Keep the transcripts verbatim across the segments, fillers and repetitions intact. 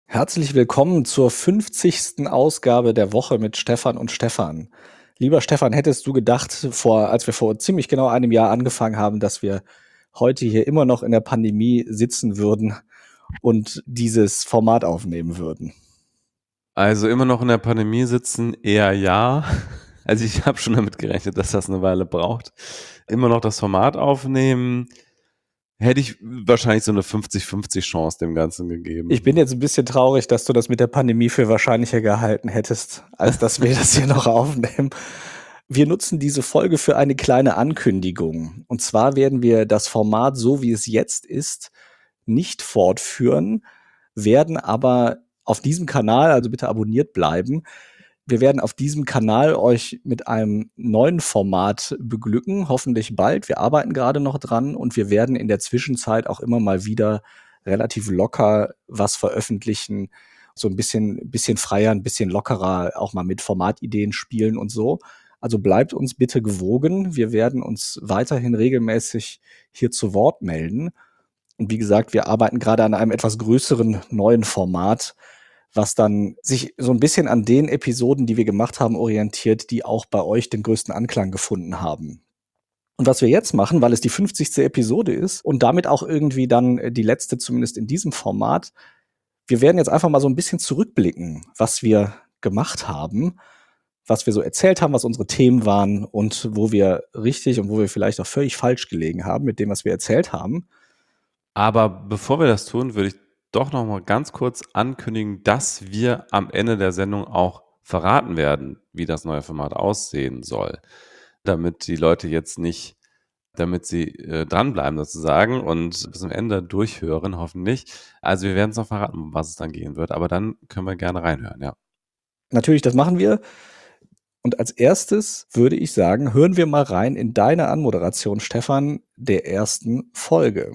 Herzlich willkommen zur fünfzigsten Ausgabe der Woche mit Stefan und Stefan. Lieber Stefan, hättest du gedacht, vor, als wir vor ziemlich genau einem Jahr angefangen haben, dass wir heute hier immer noch in der Pandemie sitzen würden und dieses Format aufnehmen würden? Also immer noch in der Pandemie sitzen, eher ja. Also ich habe schon damit gerechnet, dass das eine Weile braucht. Immer noch das Format aufnehmen, hätte ich wahrscheinlich so eine fünfzig fünfzig Chance dem Ganzen Ich bin gegeben. jetzt ein bisschen traurig, dass du das mit der Pandemie für wahrscheinlicher gehalten hättest, als dass wir das hier noch aufnehmen. Wir nutzen diese Folge für eine kleine Ankündigung. Und zwar werden wir das Format, so wie es jetzt ist, nicht fortführen, werden aber auf diesem Kanal, also bitte abonniert bleiben, wir werden auf diesem Kanal euch mit einem neuen Format beglücken, hoffentlich bald. Wir arbeiten gerade noch dran und wir werden in der Zwischenzeit auch immer mal wieder relativ locker was veröffentlichen, so ein bisschen bisschen freier, ein bisschen lockerer, auch mal mit Formatideen spielen und so. Also bleibt uns bitte gewogen. Wir werden uns weiterhin regelmäßig hier zu Wort melden. Und wie gesagt, wir arbeiten gerade an einem etwas größeren neuen Format, was dann sich so ein bisschen an den Episoden, die wir gemacht haben, orientiert, die auch bei euch den größten Anklang gefunden haben. Und was wir jetzt machen, weil es die fünfzigste Episode ist und damit auch irgendwie dann äh, die letzte, zumindest in diesem Format, wir werden jetzt einfach mal so ein bisschen zurückblicken, was wir gemacht haben, was wir so erzählt haben, was unsere Themen waren und wo wir richtig und wo wir vielleicht auch völlig falsch gelegen haben mit dem, was wir erzählt haben. Aber bevor wir das tun, würde ich doch noch mal ganz kurz ankündigen, dass wir am Ende der Sendung auch verraten werden, wie das neue Format aussehen soll, damit die Leute jetzt nicht damit sie, äh, dranbleiben sozusagen und bis zum Ende durchhören, hoffentlich. Also, wir werden's noch verraten, um was es dann gehen wird, aber dann können wir gerne reinhören, ja. Natürlich, das machen wir. Und als erstes würde ich sagen, hören wir mal rein in deine Anmoderation, Stefan, der ersten Folge.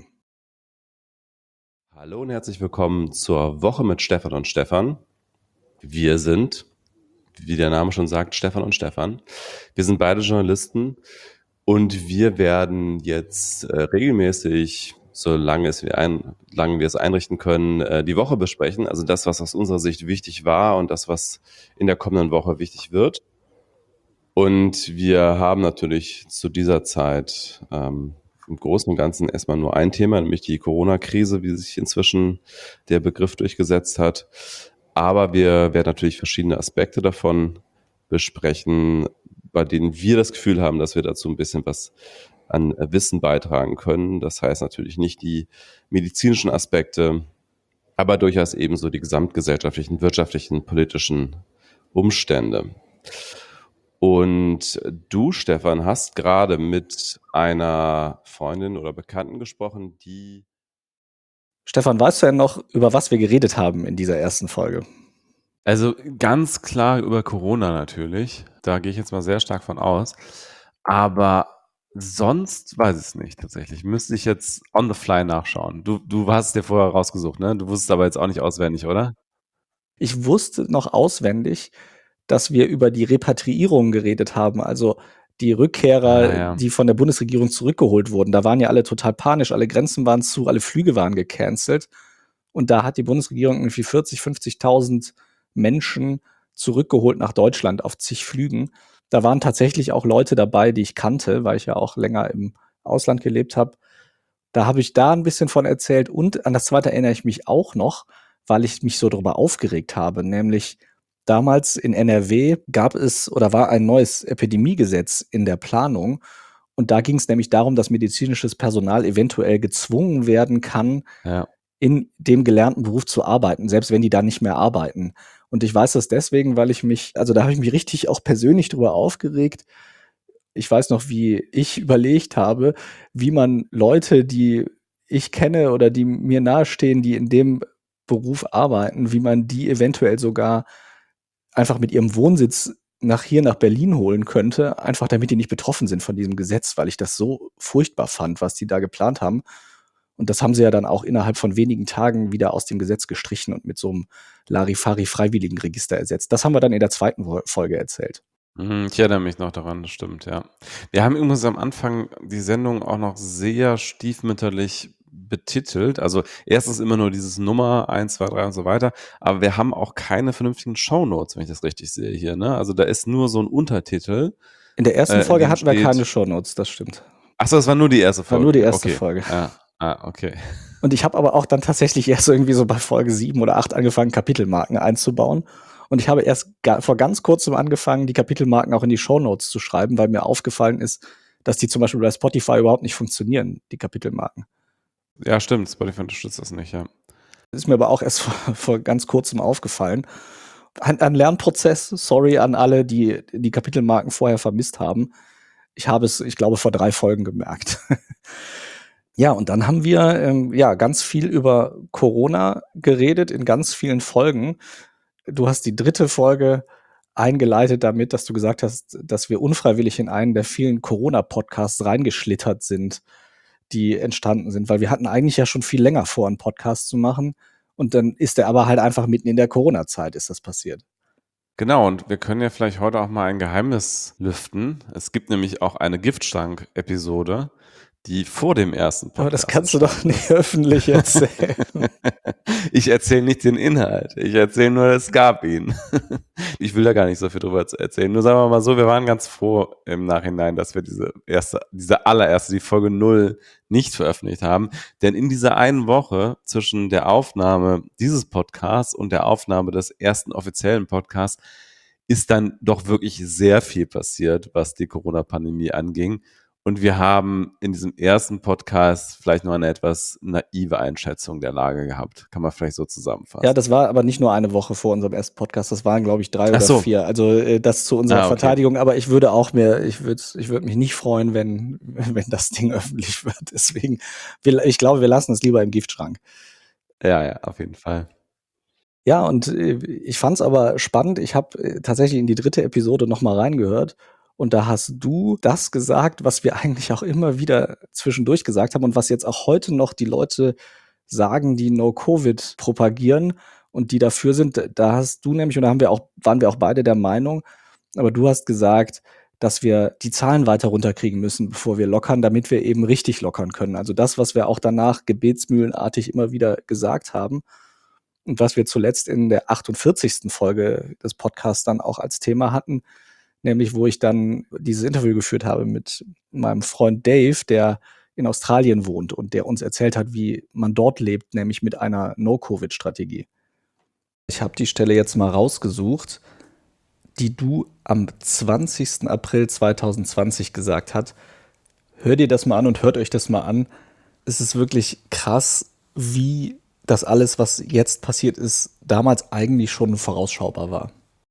Hallo und herzlich willkommen zur Woche mit Stefan und Stefan. Wir sind, wie der Name schon sagt, Stefan und Stefan. Wir sind beide Journalisten und wir werden jetzt äh, regelmäßig, solange es wir ein, solange wir es einrichten können, äh, die Woche besprechen. Also das, was aus unserer Sicht wichtig war und das, was in der kommenden Woche wichtig wird. Und wir haben natürlich zu dieser Zeit ähm, im Großen und Ganzen erstmal nur ein Thema, nämlich die Corona-Krise, wie sich inzwischen der Begriff durchgesetzt hat. Aber wir werden natürlich verschiedene Aspekte davon besprechen, bei denen wir das Gefühl haben, dass wir dazu ein bisschen was an Wissen beitragen können. Das heißt natürlich nicht die medizinischen Aspekte, aber durchaus ebenso die gesamtgesellschaftlichen, wirtschaftlichen, politischen Umstände. Und du, Stefan, hast gerade mit einer Freundin oder Bekannten gesprochen, die Stefan, weißt du denn noch, über was wir geredet haben in dieser ersten Folge? also ganz klar über Corona natürlich, da gehe ich jetzt mal sehr stark von aus, aber sonst weiß ich es nicht tatsächlich. Müsste ich jetzt on the fly nachschauen. Du du hast es dir vorher rausgesucht, ne? Du wusstest aber jetzt auch nicht auswendig, oder? Ich wusste noch auswendig, dass wir über die Repatriierung geredet haben, also die Ah Rückkehrer, ja. die von der Bundesregierung zurückgeholt wurden. Da waren ja alle total panisch, alle Grenzen waren zu, alle Flüge waren gecancelt. Und da hat die Bundesregierung irgendwie vierzig, fünfzigtausend Menschen zurückgeholt nach Deutschland auf zig Flügen. Da waren tatsächlich auch Leute dabei, die ich kannte, weil ich ja auch länger im Ausland gelebt habe. Da habe ich da ein bisschen von erzählt und an das zweite erinnere ich mich auch noch, weil ich mich so darüber aufgeregt habe, nämlich damals in N R W gab es oder war ein neues Epidemiegesetz in der Planung und da ging es nämlich darum, dass medizinisches Personal eventuell gezwungen werden kann, Ja. in dem gelernten Beruf zu arbeiten, selbst wenn die da nicht mehr arbeiten. Und ich weiß das deswegen, weil ich mich also, da habe ich mich richtig auch persönlich drüber aufgeregt. Ich weiß noch, wie ich überlegt habe, wie man Leute, die ich kenne oder die mir nahestehen, die in dem Beruf arbeiten, wie man die eventuell sogar einfach mit ihrem Wohnsitz nach hier nach Berlin holen könnte, einfach damit die nicht betroffen sind von diesem Gesetz, weil ich das so furchtbar fand, was die da geplant haben. Und das haben sie ja dann auch innerhalb von wenigen Tagen wieder aus dem Gesetz gestrichen und mit so einem Larifari-Freiwilligenregister ersetzt. Das haben wir dann in der zweiten Wo Folge erzählt. Mhm, ich erinnere mich noch daran, das stimmt, ja. Wir haben übrigens am Anfang die Sendung auch noch sehr stiefmütterlich betitelt. Also erstens immer nur dieses Nummer eins, zwei, drei und so weiter, aber wir haben auch keine vernünftigen Shownotes, wenn ich das richtig sehe hier. Ne? Also da ist nur so ein Untertitel. In der ersten äh, in Folge dem hatten wir steht- keine Shownotes, das stimmt. Achso, das war nur die erste War Folge. nur die erste okay. Folge. Ah, ah, okay. Und ich habe aber auch dann tatsächlich erst irgendwie so bei Folge sieben oder acht angefangen, Kapitelmarken einzubauen. Und ich habe erst ga- vor ganz kurzem angefangen, die Kapitelmarken auch in die Shownotes zu schreiben, weil mir aufgefallen ist, dass die zum Beispiel bei Spotify überhaupt nicht funktionieren, die Kapitelmarken. Ja, stimmt. Spotify unterstützt das nicht, ja. Das ist mir aber auch erst vor, vor ganz kurzem aufgefallen. Ein, ein Lernprozess, sorry an alle, die die Kapitelmarken vorher vermisst haben. Ich habe es, ich glaube, vor drei Folgen gemerkt. Ja, und dann haben wir ähm, ja ganz viel über Corona geredet in ganz vielen Folgen. Du hast die dritte Folge eingeleitet damit, dass du gesagt hast, dass wir unfreiwillig in einen der vielen Corona-Podcasts reingeschlittert sind, die entstanden sind, weil wir hatten eigentlich ja schon viel länger vor, einen Podcast zu machen. Und dann ist der aber halt einfach mitten in der Corona-Zeit ist das passiert. Genau, und wir können ja vielleicht heute auch mal ein Geheimnis lüften. Es gibt nämlich auch eine Giftschrank-Episode, die vor dem ersten Podcast Aber das kannst du doch entstanden nicht öffentlich erzählen. Ich erzähle nicht den Inhalt. Ich erzähle nur, es gab ihn. Ich will da gar nicht so viel drüber zu erzählen. Nur sagen wir mal so, wir waren ganz froh im Nachhinein, dass wir diese erste, diese allererste, die Folge null nicht veröffentlicht haben. Denn in dieser einen Woche zwischen der Aufnahme dieses Podcasts und der Aufnahme des ersten offiziellen Podcasts ist dann doch wirklich sehr viel passiert, was die Corona-Pandemie anging. Und wir haben in diesem ersten Podcast vielleicht noch eine etwas naive Einschätzung der Lage gehabt. Kann man vielleicht so zusammenfassen. Ja, das war aber nicht nur eine Woche vor unserem ersten Podcast, das waren, glaube ich, drei Ach oder so. vier. Also äh, das zu unserer Ah, okay. Verteidigung. Aber ich würde auch mir, ich würde ich würde mich nicht freuen, wenn, wenn das Ding öffentlich wird. Deswegen, wir, ich glaube, wir lassen es lieber im Giftschrank. Ja, ja, auf jeden Fall. Ja, und äh, ich fand es aber spannend. Ich habe äh, tatsächlich in die dritte Episode noch mal reingehört. Und da hast du das gesagt, was wir eigentlich auch immer wieder zwischendurch gesagt haben und was jetzt auch heute noch die Leute sagen, die No-Covid propagieren und die dafür sind. Da hast du nämlich, und da haben wir auch, waren wir auch beide der Meinung, aber du hast gesagt, dass wir die Zahlen weiter runterkriegen müssen, bevor wir lockern, damit wir eben richtig lockern können. Also das, was wir auch danach gebetsmühlenartig immer wieder gesagt haben und was wir zuletzt in der achtundvierzigsten Folge des Podcasts dann auch als Thema hatten, nämlich wo ich dann dieses Interview geführt habe mit meinem Freund Dave, der in Australien wohnt und der uns erzählt hat, wie man dort lebt, nämlich mit einer No-Covid-Strategie. Ich habe die Stelle jetzt mal rausgesucht, die du am zwanzigsten April zweitausendzwanzig gesagt hast. Hört ihr das mal an und hört euch das mal an. Es ist wirklich krass, wie das alles, was jetzt passiert ist, damals eigentlich schon vorausschaubar war.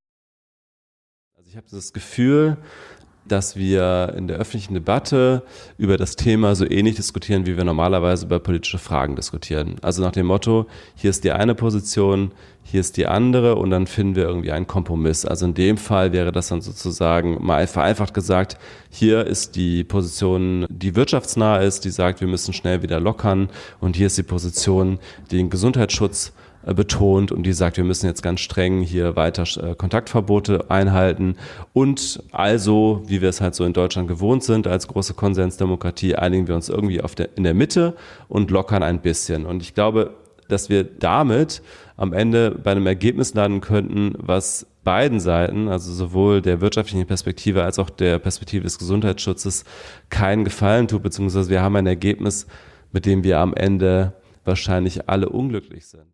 Ich habe das Gefühl, dass wir in der öffentlichen Debatte über das Thema so ähnlich diskutieren, wie wir normalerweise über politische Fragen diskutieren. Also nach dem Motto, hier ist die eine Position, hier ist die andere und dann finden wir irgendwie einen Kompromiss. Also in dem Fall wäre das dann sozusagen mal vereinfacht gesagt, hier ist die Position, die wirtschaftsnah ist, die sagt, wir müssen schnell wieder lockern und hier ist die Position, die den Gesundheitsschutz betont und die sagt, wir müssen jetzt ganz streng hier weiter äh, Kontaktverbote einhalten und also, wie wir es halt so in Deutschland gewohnt sind, als große Konsensdemokratie, einigen wir uns irgendwie auf der, in der Mitte und lockern ein bisschen. Und ich glaube, dass wir damit am Ende bei einem Ergebnis landen könnten, was beiden Seiten, also sowohl der wirtschaftlichen Perspektive als auch der Perspektive des Gesundheitsschutzes, keinen Gefallen tut, beziehungsweise wir haben ein Ergebnis, mit dem wir am Ende wahrscheinlich alle unglücklich sind.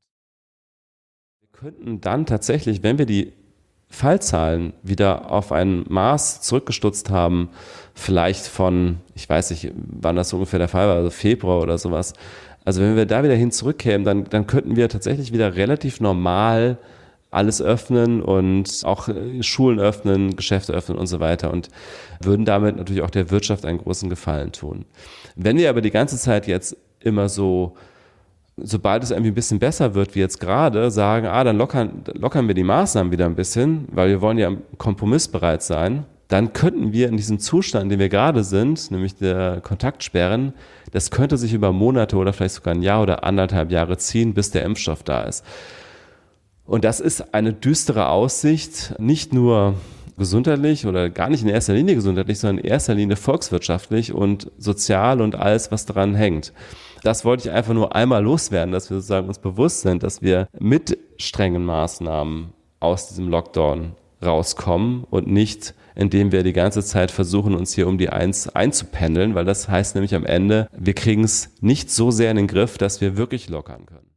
Könnten dann tatsächlich, wenn wir die Fallzahlen wieder auf ein Maß zurückgestutzt haben, vielleicht von, ich weiß nicht, wann das so ungefähr der Fall war, also Februar oder sowas. Also wenn wir da wieder hin zurückkämen, dann, dann könnten wir tatsächlich wieder relativ normal alles öffnen und auch Schulen öffnen, Geschäfte öffnen und so weiter und würden damit natürlich auch der Wirtschaft einen großen Gefallen tun. Wenn wir aber die ganze Zeit jetzt immer so, sobald es irgendwie ein bisschen besser wird, wie jetzt gerade, sagen, ah, dann lockern, lockern wir die Maßnahmen wieder ein bisschen, weil wir wollen ja kompromissbereit sein, dann könnten wir in diesem Zustand, in dem wir gerade sind, nämlich der Kontaktsperren, das könnte sich über Monate oder vielleicht sogar ein Jahr oder anderthalb Jahre ziehen, bis der Impfstoff da ist. Und das ist eine düstere Aussicht, nicht nur gesundheitlich oder gar nicht in erster Linie gesundheitlich, sondern in erster Linie volkswirtschaftlich und sozial und alles, was daran hängt. Das wollte ich einfach nur einmal loswerden, dass wir sozusagen uns bewusst sind, dass wir mit strengen Maßnahmen aus diesem Lockdown rauskommen und nicht, indem wir die ganze Zeit versuchen, uns hier um die Eins einzupendeln, weil das heißt nämlich am Ende, wir kriegen es nicht so sehr in den Griff, dass wir wirklich lockern können.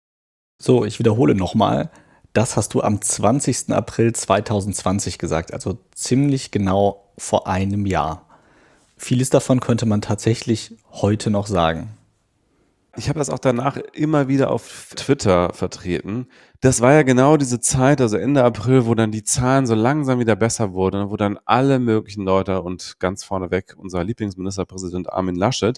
So, ich wiederhole nochmal. Das hast du am zwanzigsten April zweitausendzwanzig gesagt, also ziemlich genau vor einem Jahr. Vieles davon könnte man tatsächlich heute noch sagen. Ich habe das auch danach immer wieder auf Twitter vertreten. Das war ja genau diese Zeit, also Ende April, wo dann die Zahlen so langsam wieder besser wurden, wo dann alle möglichen Leute und ganz vorneweg unser Lieblingsministerpräsident Armin Laschet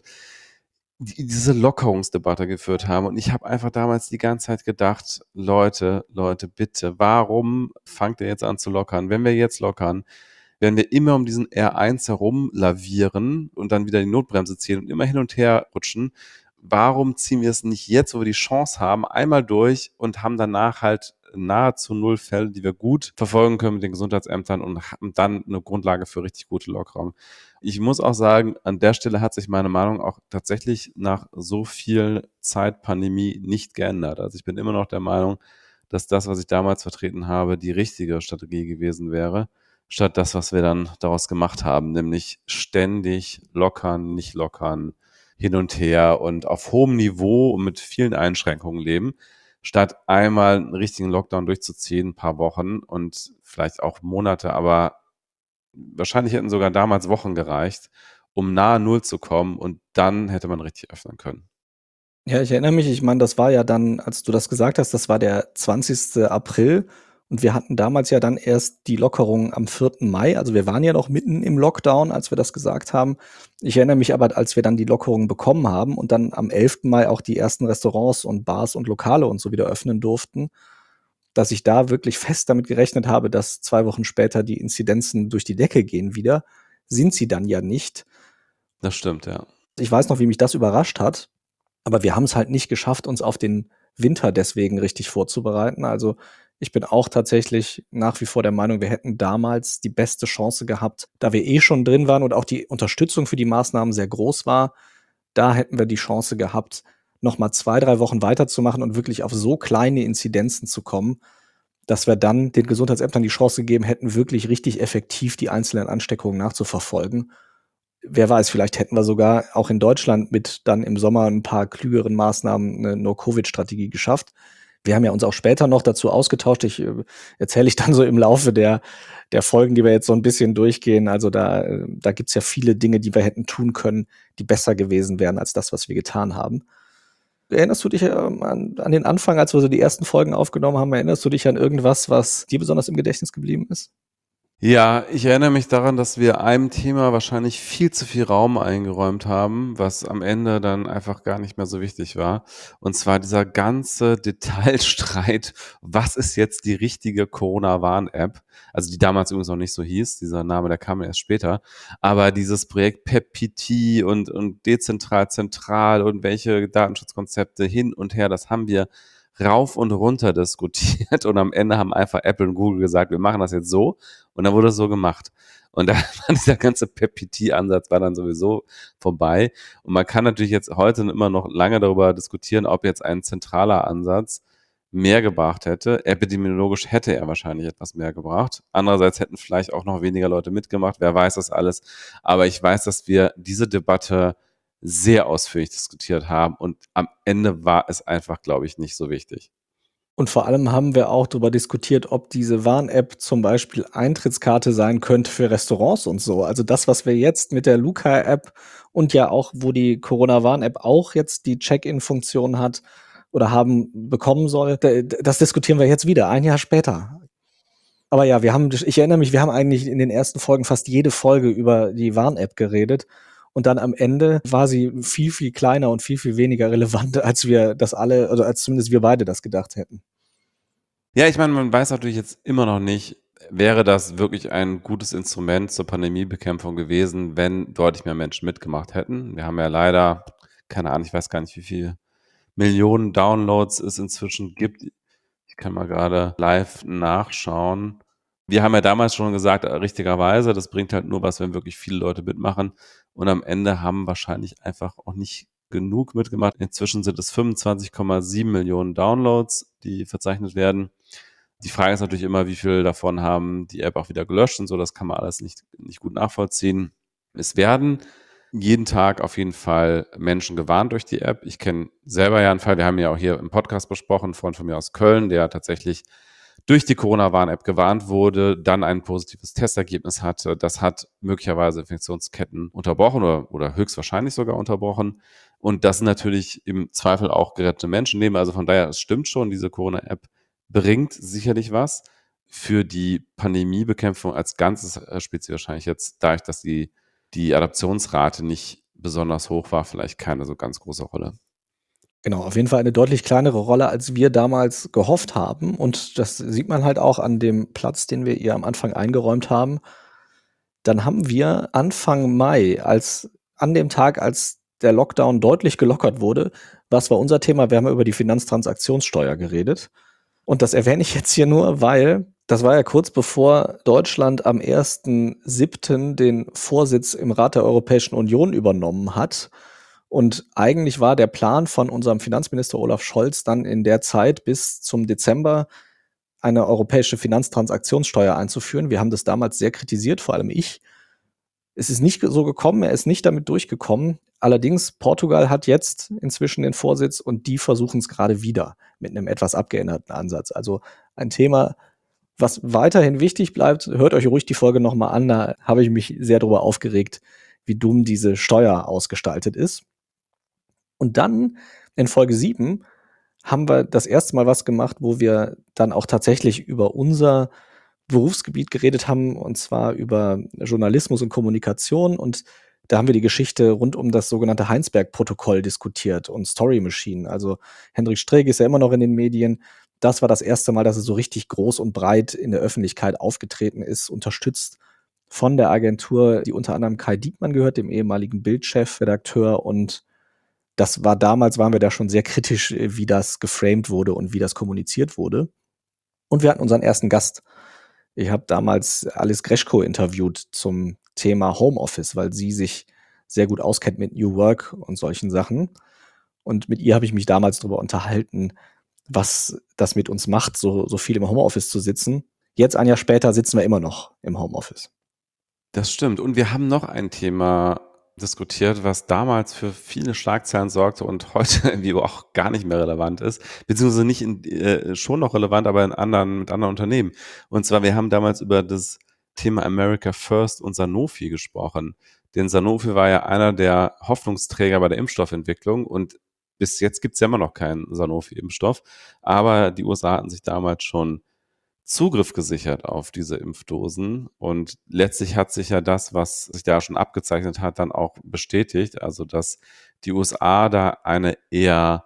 die, diese Lockerungsdebatte geführt haben. Und ich habe einfach damals die ganze Zeit gedacht, Leute, Leute, bitte, warum fangt ihr jetzt an zu lockern? Wenn wir jetzt lockern, werden wir immer um diesen R eins herum lavieren und dann wieder die Notbremse ziehen und immer hin und her rutschen. Warum ziehen wir es nicht jetzt, wo wir die Chance haben, einmal durch und haben danach halt nahezu null Fälle, die wir gut verfolgen können mit den Gesundheitsämtern und haben dann eine Grundlage für richtig gute Lockerung. Ich muss auch sagen, an der Stelle hat sich meine Meinung auch tatsächlich nach so viel Zeit Pandemie nicht geändert. Also ich bin immer noch der Meinung, dass das, was ich damals vertreten habe, die richtige Strategie gewesen wäre, statt das, was wir dann daraus gemacht haben, nämlich ständig lockern, nicht lockern, hin und her und auf hohem Niveau und mit vielen Einschränkungen leben, statt einmal einen richtigen Lockdown durchzuziehen, ein paar Wochen und vielleicht auch Monate, aber wahrscheinlich hätten sogar damals Wochen gereicht, um nahe Null zu kommen und dann hätte man richtig öffnen können. Ja, ich erinnere mich, ich meine, das war ja dann, als du das gesagt hast, das war der zwanzigste April und wir hatten damals ja dann erst die Lockerung am vierten Mai. Also wir waren ja noch mitten im Lockdown, als wir das gesagt haben. Ich erinnere mich aber, als wir dann die Lockerung bekommen haben und dann am elften Mai auch die ersten Restaurants und Bars und Lokale und so wieder öffnen durften, dass ich da wirklich fest damit gerechnet habe, dass zwei Wochen später die Inzidenzen durch die Decke gehen wieder. Sind sie dann ja nicht. Das stimmt, ja. Ich weiß noch, wie mich das überrascht hat. Aber wir haben es halt nicht geschafft, uns auf den Winter deswegen richtig vorzubereiten. Also ich bin auch tatsächlich nach wie vor der Meinung, wir hätten damals die beste Chance gehabt, da wir eh schon drin waren und auch die Unterstützung für die Maßnahmen sehr groß war. Da hätten wir die Chance gehabt, noch mal zwei, drei Wochen weiterzumachen und wirklich auf so kleine Inzidenzen zu kommen, dass wir dann den Gesundheitsämtern die Chance gegeben hätten, wirklich richtig effektiv die einzelnen Ansteckungen nachzuverfolgen. Wer weiß, vielleicht hätten wir sogar auch in Deutschland mit dann im Sommer ein paar klügeren Maßnahmen eine No-Covid-Strategie geschafft. Wir haben ja uns auch später noch dazu ausgetauscht. Ich äh, erzähle ich dann so im Laufe der der Folgen, die wir jetzt so ein bisschen durchgehen. Also da äh, da gibt's ja viele Dinge, die wir hätten tun können, die besser gewesen wären als das, was wir getan haben. Erinnerst du dich, ähm, an an den Anfang, als wir so die ersten Folgen aufgenommen haben? Erinnerst du dich an irgendwas, was dir besonders im Gedächtnis geblieben ist? Ja, ich erinnere mich daran, dass wir einem Thema wahrscheinlich viel zu viel Raum eingeräumt haben, was am Ende dann einfach gar nicht mehr so wichtig war. Und zwar dieser ganze Detailstreit, was ist jetzt die richtige Corona-Warn-App? Also die damals übrigens noch nicht so hieß, dieser Name, der kam erst später. Aber dieses Projekt PepPT und, und dezentral, zentral und welche Datenschutzkonzepte hin und her, das haben wir rauf und runter diskutiert und am Ende haben einfach Apple und Google gesagt, wir machen das jetzt so und dann wurde es so gemacht. Und da war dieser ganze PepPT-Ansatz war dann sowieso vorbei. Und man kann natürlich jetzt heute immer noch lange darüber diskutieren, ob jetzt ein zentraler Ansatz mehr gebracht hätte. Epidemiologisch hätte er wahrscheinlich etwas mehr gebracht. Andererseits hätten vielleicht auch noch weniger Leute mitgemacht. Wer weiß das alles. Aber ich weiß, dass wir diese Debatte sehr ausführlich diskutiert haben und am Ende war es einfach, glaube ich, nicht so wichtig. Und vor allem haben wir auch darüber diskutiert, ob diese Warn-App zum Beispiel Eintrittskarte sein könnte für Restaurants und so. Also das, was wir jetzt mit der Luca-App und ja auch, wo die Corona-Warn-App auch jetzt die Check-in-Funktion hat oder haben bekommen soll, da- das diskutieren wir jetzt wieder, ein Jahr später. Aber ja, wir haben, ich erinnere mich, wir haben eigentlich in den ersten Folgen fast jede Folge über die Warn-App geredet. Und dann am Ende war sie viel, viel kleiner und viel, viel weniger relevant, als wir das alle, oder als zumindest wir beide das gedacht hätten. Ja, ich meine, man weiß natürlich jetzt immer noch nicht, wäre das wirklich ein gutes Instrument zur Pandemiebekämpfung gewesen, wenn deutlich mehr Menschen mitgemacht hätten. Wir haben ja leider, keine Ahnung, ich weiß gar nicht, wie viele Millionen Downloads es inzwischen gibt. Ich kann mal gerade live nachschauen. Wir haben ja damals schon gesagt, äh, richtigerweise, das bringt halt nur was, wenn wirklich viele Leute mitmachen. Und am Ende haben wahrscheinlich einfach auch nicht genug mitgemacht. Inzwischen sind es fünfundzwanzig Komma sieben Millionen Downloads, die verzeichnet werden. Die Frage ist natürlich immer, wie viel davon haben die App auch wieder gelöscht und so. Das kann man alles nicht, nicht gut nachvollziehen. Es werden jeden Tag auf jeden Fall Menschen gewarnt durch die App. Ich kenne selber ja einen Fall, wir haben ja auch hier im Podcast besprochen, ein Freund von mir aus Köln, der tatsächlich durch die Corona-Warn-App gewarnt wurde, dann ein positives Testergebnis hatte. Das hat möglicherweise Infektionsketten unterbrochen oder, oder höchstwahrscheinlich sogar unterbrochen. Und das sind natürlich im Zweifel auch gerettete Menschenleben. Also von daher, es stimmt schon, diese Corona-App bringt sicherlich was. Für die Pandemiebekämpfung als Ganzes äh, spielt sie wahrscheinlich jetzt, dadurch, dass die, die Adaptionsrate nicht besonders hoch war, vielleicht keine so ganz große Rolle. Genau, auf jeden Fall eine deutlich kleinere Rolle, als wir damals gehofft haben. Und das sieht man halt auch an dem Platz, den wir ihr am Anfang eingeräumt haben. Dann haben wir Anfang Mai, als an dem Tag, als der Lockdown deutlich gelockert wurde, was war unser Thema? Wir haben über die Finanztransaktionssteuer geredet. Und das erwähne ich jetzt hier nur, weil das war ja kurz bevor Deutschland am ersten siebten den Vorsitz im Rat der Europäischen Union übernommen hat. Und eigentlich war der Plan von unserem Finanzminister Olaf Scholz dann in der Zeit bis zum Dezember eine europäische Finanztransaktionssteuer einzuführen. Wir haben das damals sehr kritisiert, vor allem ich. Es ist nicht so gekommen, er ist nicht damit durchgekommen. Allerdings, Portugal hat jetzt inzwischen den Vorsitz und die versuchen es gerade wieder mit einem etwas abgeänderten Ansatz. Also ein Thema, was weiterhin wichtig bleibt. Hört euch ruhig die Folge nochmal an, da habe ich mich sehr darüber aufgeregt, wie dumm diese Steuer ausgestaltet ist. Und dann in Folge sieben haben wir das erste Mal was gemacht, wo wir dann auch tatsächlich über unser Berufsgebiet geredet haben, und zwar über Journalismus und Kommunikation. Und da haben wir die Geschichte rund um das sogenannte Heinsberg-Protokoll diskutiert und Story Machine. Also Hendrik Streeck ist ja immer noch in den Medien. Das war das erste Mal, dass er so richtig groß und breit in der Öffentlichkeit aufgetreten ist, unterstützt von der Agentur, die unter anderem Kai Diekmann gehört, dem ehemaligen Bild-Chefredakteur. Und das war damals, waren wir da schon sehr kritisch, wie das geframed wurde und wie das kommuniziert wurde. Und wir hatten unseren ersten Gast. Ich habe damals Alice Greschko interviewt zum Thema Homeoffice, weil sie sich sehr gut auskennt mit New Work und solchen Sachen. Und mit ihr habe ich mich damals darüber unterhalten, was das mit uns macht, so, so viel im Homeoffice zu sitzen. Jetzt, ein Jahr später, sitzen wir immer noch im Homeoffice. Das stimmt. Und wir haben noch ein Thema diskutiert, was damals für viele Schlagzeilen sorgte und heute irgendwie auch gar nicht mehr relevant ist, beziehungsweise nicht in, äh, schon noch relevant, aber in anderen, mit anderen Unternehmen. Und zwar, wir haben damals über das Thema America First und Sanofi gesprochen. Denn Sanofi war ja einer der Hoffnungsträger bei der Impfstoffentwicklung und bis jetzt gibt es ja immer noch keinen Sanofi-Impfstoff. Aber die U S A hatten sich damals schon Zugriff gesichert auf diese Impfdosen. Und letztlich hat sich ja das, was sich da schon abgezeichnet hat, dann auch bestätigt. Also, dass die U S A da eine eher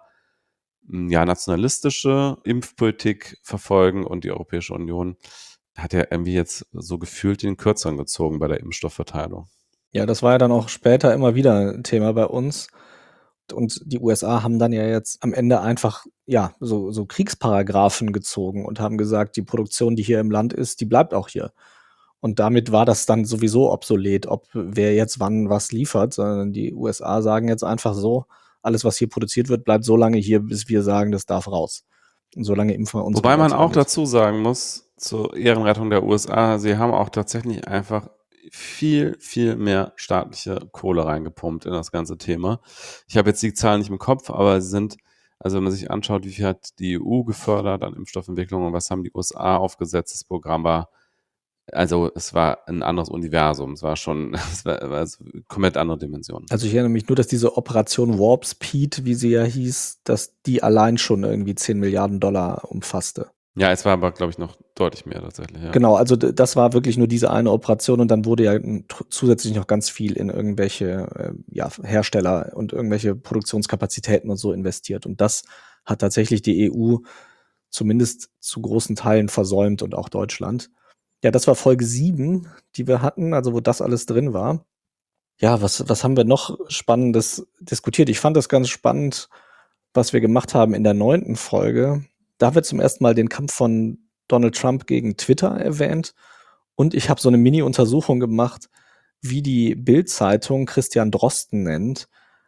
ja, nationalistische Impfpolitik verfolgen und die Europäische Union hat ja irgendwie jetzt so gefühlt den Kürzeren gezogen bei der Impfstoffverteilung. Ja, das war ja dann auch später immer wieder ein Thema bei uns. Und die U S A haben dann ja jetzt am Ende einfach, ja, so, so Kriegsparagraphen gezogen und haben gesagt, die Produktion, die hier im Land ist, die bleibt auch hier. Und damit war das dann sowieso obsolet, ob wer jetzt wann was liefert, sondern die U S A sagen jetzt einfach so, alles, was hier produziert wird, bleibt so lange hier, bis wir sagen, das darf raus. Und so lange impfen wir unsere Wobei man Leute auch damit. dazu sagen muss, zur Ehrenrettung der U S A, sie haben auch tatsächlich einfach viel, viel mehr staatliche Kohle reingepumpt in das ganze Thema. Ich habe jetzt die Zahlen nicht im Kopf, aber sie sind, also wenn man sich anschaut, wie viel hat die E U gefördert an Impfstoffentwicklung und was haben die U S A aufgesetzt, das Programm war, also es war ein anderes Universum, es war schon, es war, war also komplett andere Dimensionen. Also ich erinnere mich nur, dass diese Operation Warp Speed, wie sie ja hieß, dass die allein schon irgendwie zehn Milliarden Dollar umfasste. Ja, es war aber, glaube ich, noch deutlich mehr tatsächlich. Ja. Genau, also d- das war wirklich nur diese eine Operation und dann wurde ja n- tr- zusätzlich noch ganz viel in irgendwelche äh, ja, Hersteller und irgendwelche Produktionskapazitäten und so investiert. Und das hat tatsächlich die E U zumindest zu großen Teilen versäumt und auch Deutschland. Ja, das war Folge sieben, die wir hatten, also wo das alles drin war. Ja, was, was haben wir noch Spannendes diskutiert? Ich fand das ganz spannend, was wir gemacht haben in der neunten Folge. Da haben wir zum ersten Mal den Kampf von Donald Trump gegen Twitter erwähnt. Und ich habe so eine Mini-Untersuchung gemacht, wie die Bild-Zeitung Christian Drosten nennt.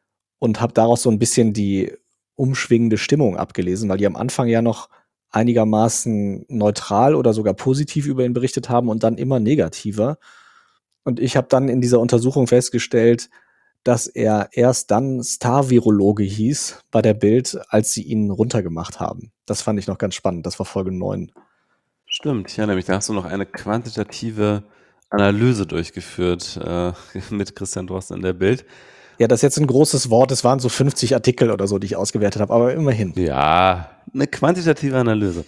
und habe daraus so ein bisschen die umschwingende Stimmung abgelesen, weil die am Anfang ja noch einigermaßen neutral oder sogar positiv über ihn berichtet haben und dann immer negativer. Und ich habe dann in dieser Untersuchung festgestellt, dass er erst dann Star-Virologe hieß bei der Bild, als sie ihn runtergemacht haben. Das fand ich noch ganz spannend. Das war Folge neun. Stimmt, ich erinnere mich, da hast du noch eine quantitative Analyse durchgeführt äh, mit Christian Drosten in der Bild. Ja, das ist jetzt ein großes Wort. Es waren so fünfzig Artikel oder so, die ich ausgewertet habe, aber immerhin. Ja, eine quantitative Analyse.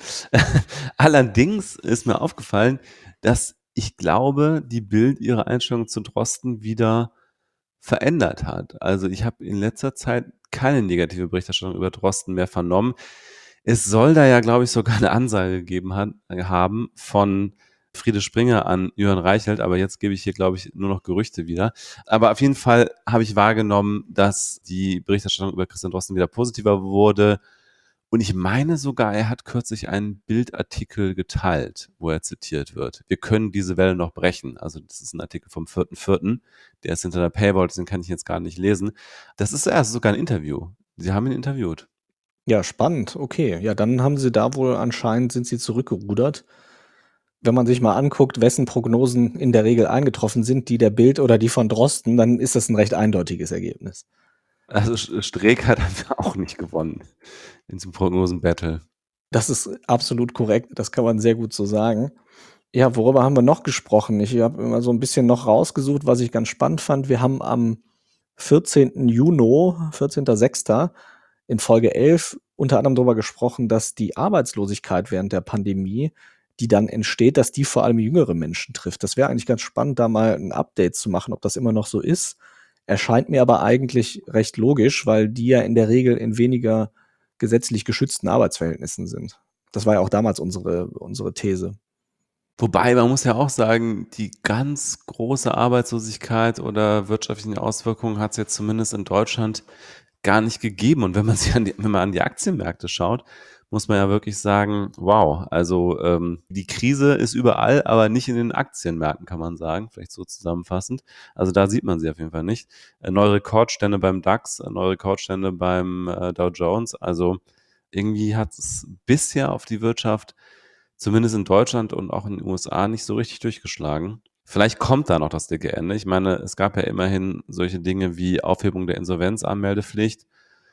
Allerdings ist mir aufgefallen, dass ich glaube, die Bild ihre Einstellung zu Drosten wieder verändert hat. Also ich habe in letzter Zeit keine negative Berichterstattung über Drosten mehr vernommen. Es soll da ja, glaube ich, sogar eine Ansage gegeben hat, haben von Friede Springer an Jörn Reichelt, aber jetzt gebe ich hier, glaube ich, nur noch Gerüchte wieder. Aber auf jeden Fall habe ich wahrgenommen, dass die Berichterstattung über Christian Drosten wieder positiver wurde. Und ich meine sogar, er hat kürzlich einen Bildartikel geteilt, wo er zitiert wird. Wir können diese Welle noch brechen. Also das ist ein Artikel vom vierten vierten Der ist hinter der Paywall, den kann ich jetzt gar nicht lesen. Das ist erst sogar ein Interview. Sie haben ihn interviewt. Ja, spannend. Okay. Ja, dann haben sie da wohl anscheinend sind sie zurückgerudert. Wenn man sich mal anguckt, wessen Prognosen in der Regel eingetroffen sind, die der Bild oder die von Drosten, dann ist das ein recht eindeutiges Ergebnis. Also Streeck hat auch nicht gewonnen in diesem Prognosen-Battle. Das ist absolut korrekt. Das kann man sehr gut so sagen. Ja, worüber haben wir noch gesprochen? Ich habe immer so ein bisschen noch rausgesucht, was ich ganz spannend fand. Wir haben am vierzehnten Juni, vierzehnten sechsten in Folge elf unter anderem darüber gesprochen, dass die Arbeitslosigkeit während der Pandemie, die dann entsteht, dass die vor allem jüngere Menschen trifft. Das wäre eigentlich ganz spannend, da mal ein Update zu machen, ob das immer noch so ist. Erscheint mir aber eigentlich recht logisch, weil die ja in der Regel in weniger gesetzlich geschützten Arbeitsverhältnissen sind. Das war ja auch damals unsere, unsere These. Wobei, man muss ja auch sagen, die ganz große Arbeitslosigkeit oder wirtschaftlichen Auswirkungen hat es jetzt zumindest in Deutschland gar nicht gegeben. Und wenn man sich an die, wenn man an die Aktienmärkte schaut, muss man ja wirklich sagen, wow, also ähm, die Krise ist überall, aber nicht in den Aktienmärkten, kann man sagen, vielleicht so zusammenfassend. Also da sieht man sie auf jeden Fall nicht. Äh, neue Rekordstände beim DAX, äh, neue Rekordstände beim äh, Dow Jones. Also irgendwie hat es bisher auf die Wirtschaft, zumindest in Deutschland und auch in den U S A, nicht so richtig durchgeschlagen. Vielleicht kommt da noch das dicke Ende. Ich meine, es gab ja immerhin solche Dinge wie Aufhebung der Insolvenzanmeldepflicht.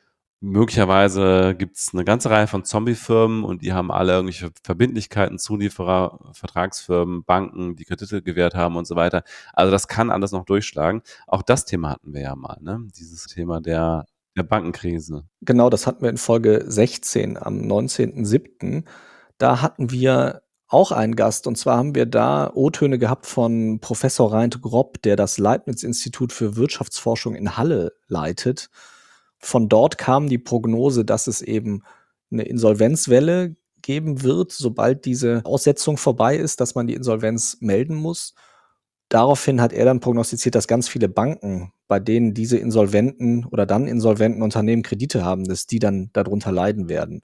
Möglicherweise gibt es eine ganze Reihe von Zombie-Firmen und die haben alle irgendwelche Verbindlichkeiten, Zulieferer, Vertragsfirmen, Banken, die Kredite gewährt haben und so weiter. Also das kann alles noch durchschlagen. Auch das Thema hatten wir ja mal, ne? Dieses Thema der, der Bankenkrise. Genau, das hatten wir in Folge sechzehn am neunzehnten siebten Da hatten wir auch einen Gast, und zwar haben wir da O-Töne gehabt von Professor Reint Grob, der das Leibniz-Institut für Wirtschaftsforschung in Halle leitet. Von dort kam die Prognose, dass es eben eine Insolvenzwelle geben wird, sobald diese Aussetzung vorbei ist, dass man die Insolvenz melden muss. Daraufhin hat er dann prognostiziert, dass ganz viele Banken, bei denen diese insolventen oder dann insolventen Unternehmen Kredite haben, dass die dann darunter leiden werden.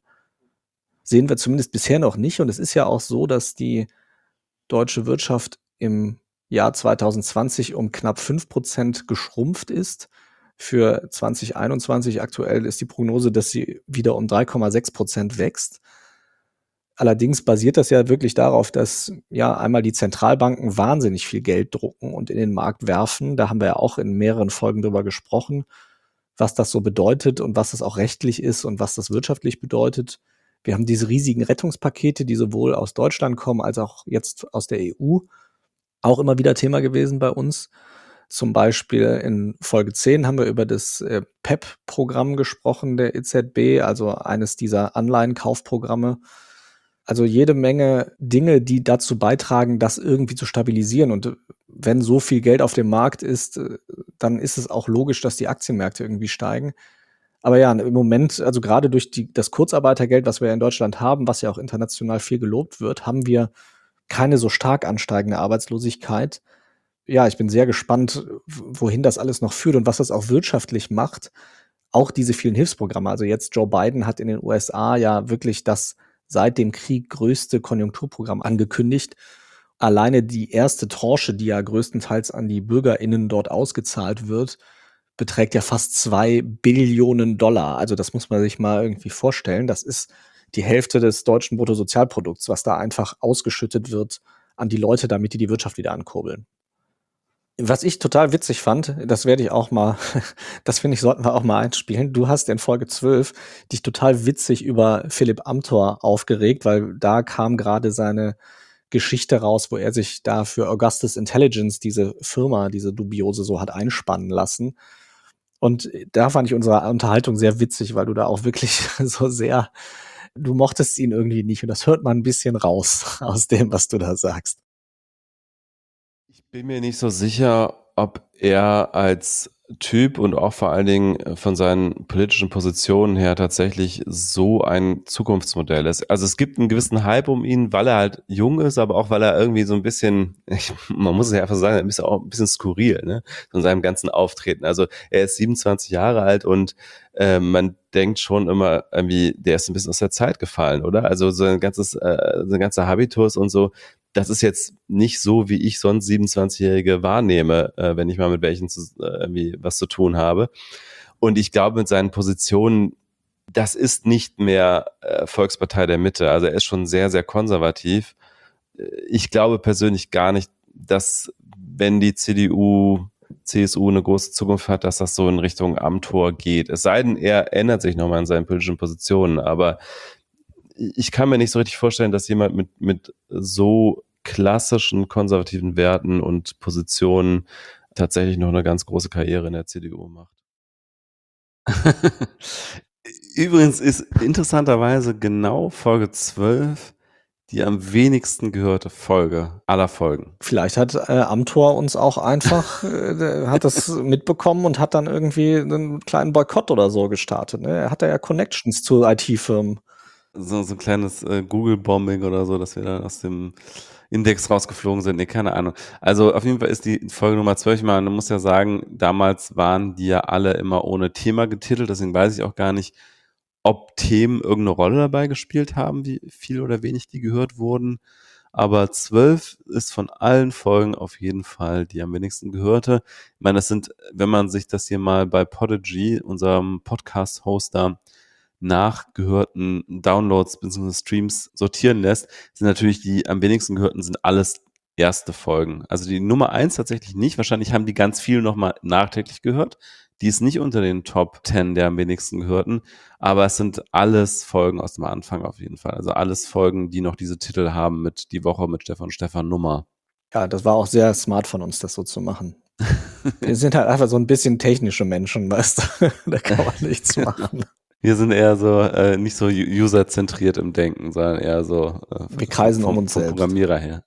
Sehen wir zumindest bisher noch nicht. Und es ist ja auch so, dass die deutsche Wirtschaft im Jahr zwanzig zwanzig um knapp fünf Prozent geschrumpft ist. Für zwanzig einundzwanzig aktuell ist die Prognose, dass sie wieder um drei Komma sechs Prozent wächst. Allerdings basiert das ja wirklich darauf, dass ja einmal die Zentralbanken wahnsinnig viel Geld drucken und in den Markt werfen. Da haben wir ja auch in mehreren Folgen drüber gesprochen, was das so bedeutet und was das auch rechtlich ist und was das wirtschaftlich bedeutet. Wir haben diese riesigen Rettungspakete, die sowohl aus Deutschland kommen als auch jetzt aus der E U, auch immer wieder Thema gewesen bei uns. Zum Beispiel in Folge zehn haben wir über das äh, P E P-Programm gesprochen, der E Z B, also eines dieser Anleihenkaufprogramme. Also jede Menge Dinge, die dazu beitragen, das irgendwie zu stabilisieren. Und wenn so viel Geld auf dem Markt ist, dann ist es auch logisch, dass die Aktienmärkte irgendwie steigen. Aber ja, im Moment, also gerade durch die, das Kurzarbeitergeld, was wir ja in Deutschland haben, was ja auch international viel gelobt wird, haben wir keine so stark ansteigende Arbeitslosigkeit. Ja, ich bin sehr gespannt, wohin das alles noch führt und was das auch wirtschaftlich macht. Auch diese vielen Hilfsprogramme. Also jetzt Joe Biden hat in den U S A ja wirklich das seit dem Krieg größte Konjunkturprogramm angekündigt. Alleine die erste Tranche, die ja größtenteils an die BürgerInnen dort ausgezahlt wird, beträgt ja fast zwei Billionen Dollar. Also das muss man sich mal irgendwie vorstellen. Das ist die Hälfte des deutschen Bruttosozialprodukts, was da einfach ausgeschüttet wird an die Leute, damit die die Wirtschaft wieder ankurbeln. Was ich total witzig fand, das werde ich auch mal das finde ich, sollten wir auch mal einspielen. Du hast in Folge zwölf dich total witzig über Philipp Amthor aufgeregt, weil da kam gerade seine Geschichte raus, wo er sich da für Augustus Intelligence, diese Firma, diese dubiose, so hat einspannen lassen. Und da fand ich unsere Unterhaltung sehr witzig, weil du da auch wirklich so sehr du mochtest ihn irgendwie nicht und das hört man ein bisschen raus aus dem, was du da sagst. Ich bin mir nicht so sicher, ob er als Typ und auch vor allen Dingen von seinen politischen Positionen her tatsächlich so ein Zukunftsmodell ist. Also es gibt einen gewissen Hype um ihn, weil er halt jung ist, aber auch weil er irgendwie so ein bisschen, ich, man muss es ja einfach sagen, er ist auch ein bisschen skurril, ne, von seinem ganzen Auftreten. Also er ist siebenundzwanzig Jahre alt und äh, man denkt schon immer irgendwie, der ist ein bisschen aus der Zeit gefallen, oder? Also so ein ganzes, äh, so ein ganzer Habitus und so, das ist jetzt nicht so, wie ich sonst siebenundzwanzigjährige wahrnehme, äh, wenn ich mal mit welchen zu, äh, irgendwie was zu tun habe. Und ich glaube, mit seinen Positionen, das ist nicht mehr äh, Volkspartei der Mitte. Also er ist schon sehr, sehr konservativ. Äh, Ich glaube persönlich gar nicht, dass, wenn die C D U, C S U eine große Zukunft hat, dass das so in Richtung Amthor geht. Es sei denn, er ändert sich nochmal in seinen politischen Positionen. Aber ich kann mir nicht so richtig vorstellen, dass jemand mit, mit so klassischen konservativen Werten und Positionen tatsächlich noch eine ganz große Karriere in der C D U macht. Übrigens ist interessanterweise genau Folge zwölf die am wenigsten gehörte Folge aller Folgen. Vielleicht hat äh, Amthor uns auch einfach äh, hat das mitbekommen und hat dann irgendwie einen kleinen Boykott oder so gestartet. Ne? Er hat ja Connections zu I T-Firmen. So, so ein kleines äh, Google-Bombing oder so, dass wir dann aus dem Index rausgeflogen sind. Nee, keine Ahnung. Also auf jeden Fall ist die Folge Nummer zwölf, man muss ja sagen, damals waren die ja alle immer ohne Thema getitelt, deswegen weiß ich auch gar nicht, ob Themen irgendeine Rolle dabei gespielt haben, wie viel oder wenig die gehört wurden. Aber zwölf ist von allen Folgen auf jeden Fall die am wenigsten gehörte. Ich meine, das sind, wenn man sich das hier mal bei Podigy, unserem Podcast-Hoster, nach gehörten Downloads bzw. Streams sortieren lässt, sind natürlich die am wenigsten gehörten sind alles erste Folgen. Also die Nummer eins tatsächlich nicht. Wahrscheinlich haben die ganz viel nochmal nachträglich gehört. Die ist nicht unter den Top zehn der am wenigsten gehörten, aber es sind alles Folgen aus dem Anfang auf jeden Fall. Also alles Folgen, die noch diese Titel haben mit Die Woche mit Stefan Stefan Nummer. Ja, das war auch sehr smart von uns, das so zu machen. Wir sind halt einfach so ein bisschen technische Menschen, weißt du? Da kann man nichts machen. Wir sind eher so äh, nicht so userzentriert im Denken, sondern eher so äh, Wir kreisen vom, um uns vom selbst. Programmierer her.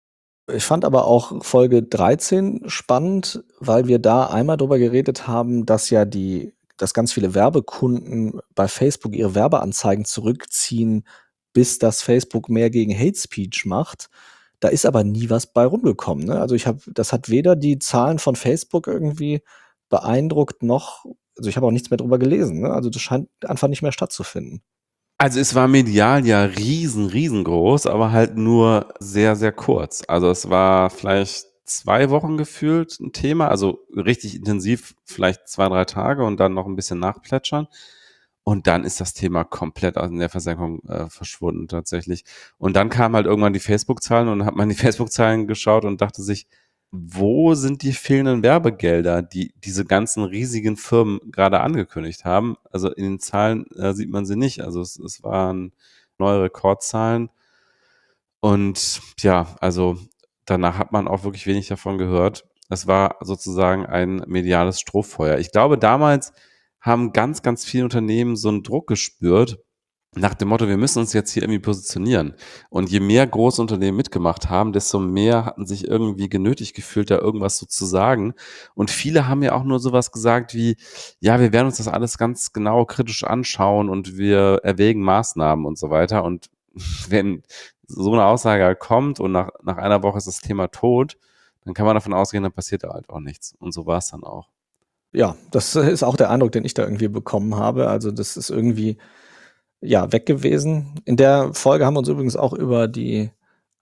Ich fand aber auch Folge dreizehn spannend, weil wir da einmal drüber geredet haben, dass ja die, dass ganz viele Werbekunden bei Facebook ihre Werbeanzeigen zurückziehen, bis das Facebook mehr gegen Hate Speech macht. Da ist aber nie was bei rumgekommen. Ne? Also ich habe, das hat weder die Zahlen von Facebook irgendwie beeindruckt noch, also ich habe auch nichts mehr drüber gelesen. Ne? Also das scheint einfach nicht mehr stattzufinden. Also es war medial ja riesen, riesengroß, aber halt nur sehr, sehr kurz. Also es war vielleicht zwei Wochen gefühlt ein Thema, also richtig intensiv vielleicht zwei, drei Tage und dann noch ein bisschen nachplätschern. Und dann ist das Thema komplett aus der Versenkung äh, verschwunden tatsächlich. Und dann kamen halt irgendwann die Facebook-Zahlen und hat man die Facebook-Zahlen geschaut und dachte sich, wo sind die fehlenden Werbegelder, die diese ganzen riesigen Firmen gerade angekündigt haben? Also in den Zahlen äh, sieht man sie nicht. Also es, es waren neue Rekordzahlen. Und ja, also danach hat man auch wirklich wenig davon gehört. Es war sozusagen ein mediales Strohfeuer. Ich glaube, damals haben ganz, ganz viele Unternehmen so einen Druck gespürt, nach dem Motto, wir müssen uns jetzt hier irgendwie positionieren. Und je mehr große Unternehmen mitgemacht haben, desto mehr hatten sich irgendwie genötigt gefühlt, da irgendwas so zu sagen. Und viele haben ja auch nur sowas gesagt wie, ja, wir werden uns das alles ganz genau kritisch anschauen und wir erwägen Maßnahmen und so weiter. Und wenn so eine Aussage halt kommt und nach, nach einer Woche ist das Thema tot, dann kann man davon ausgehen, dann passiert da halt auch nichts. Und so war es dann auch. Ja, das ist auch der Eindruck, den ich da irgendwie bekommen habe. Also das ist irgendwie ja weg gewesen. In der Folge haben wir uns übrigens auch über die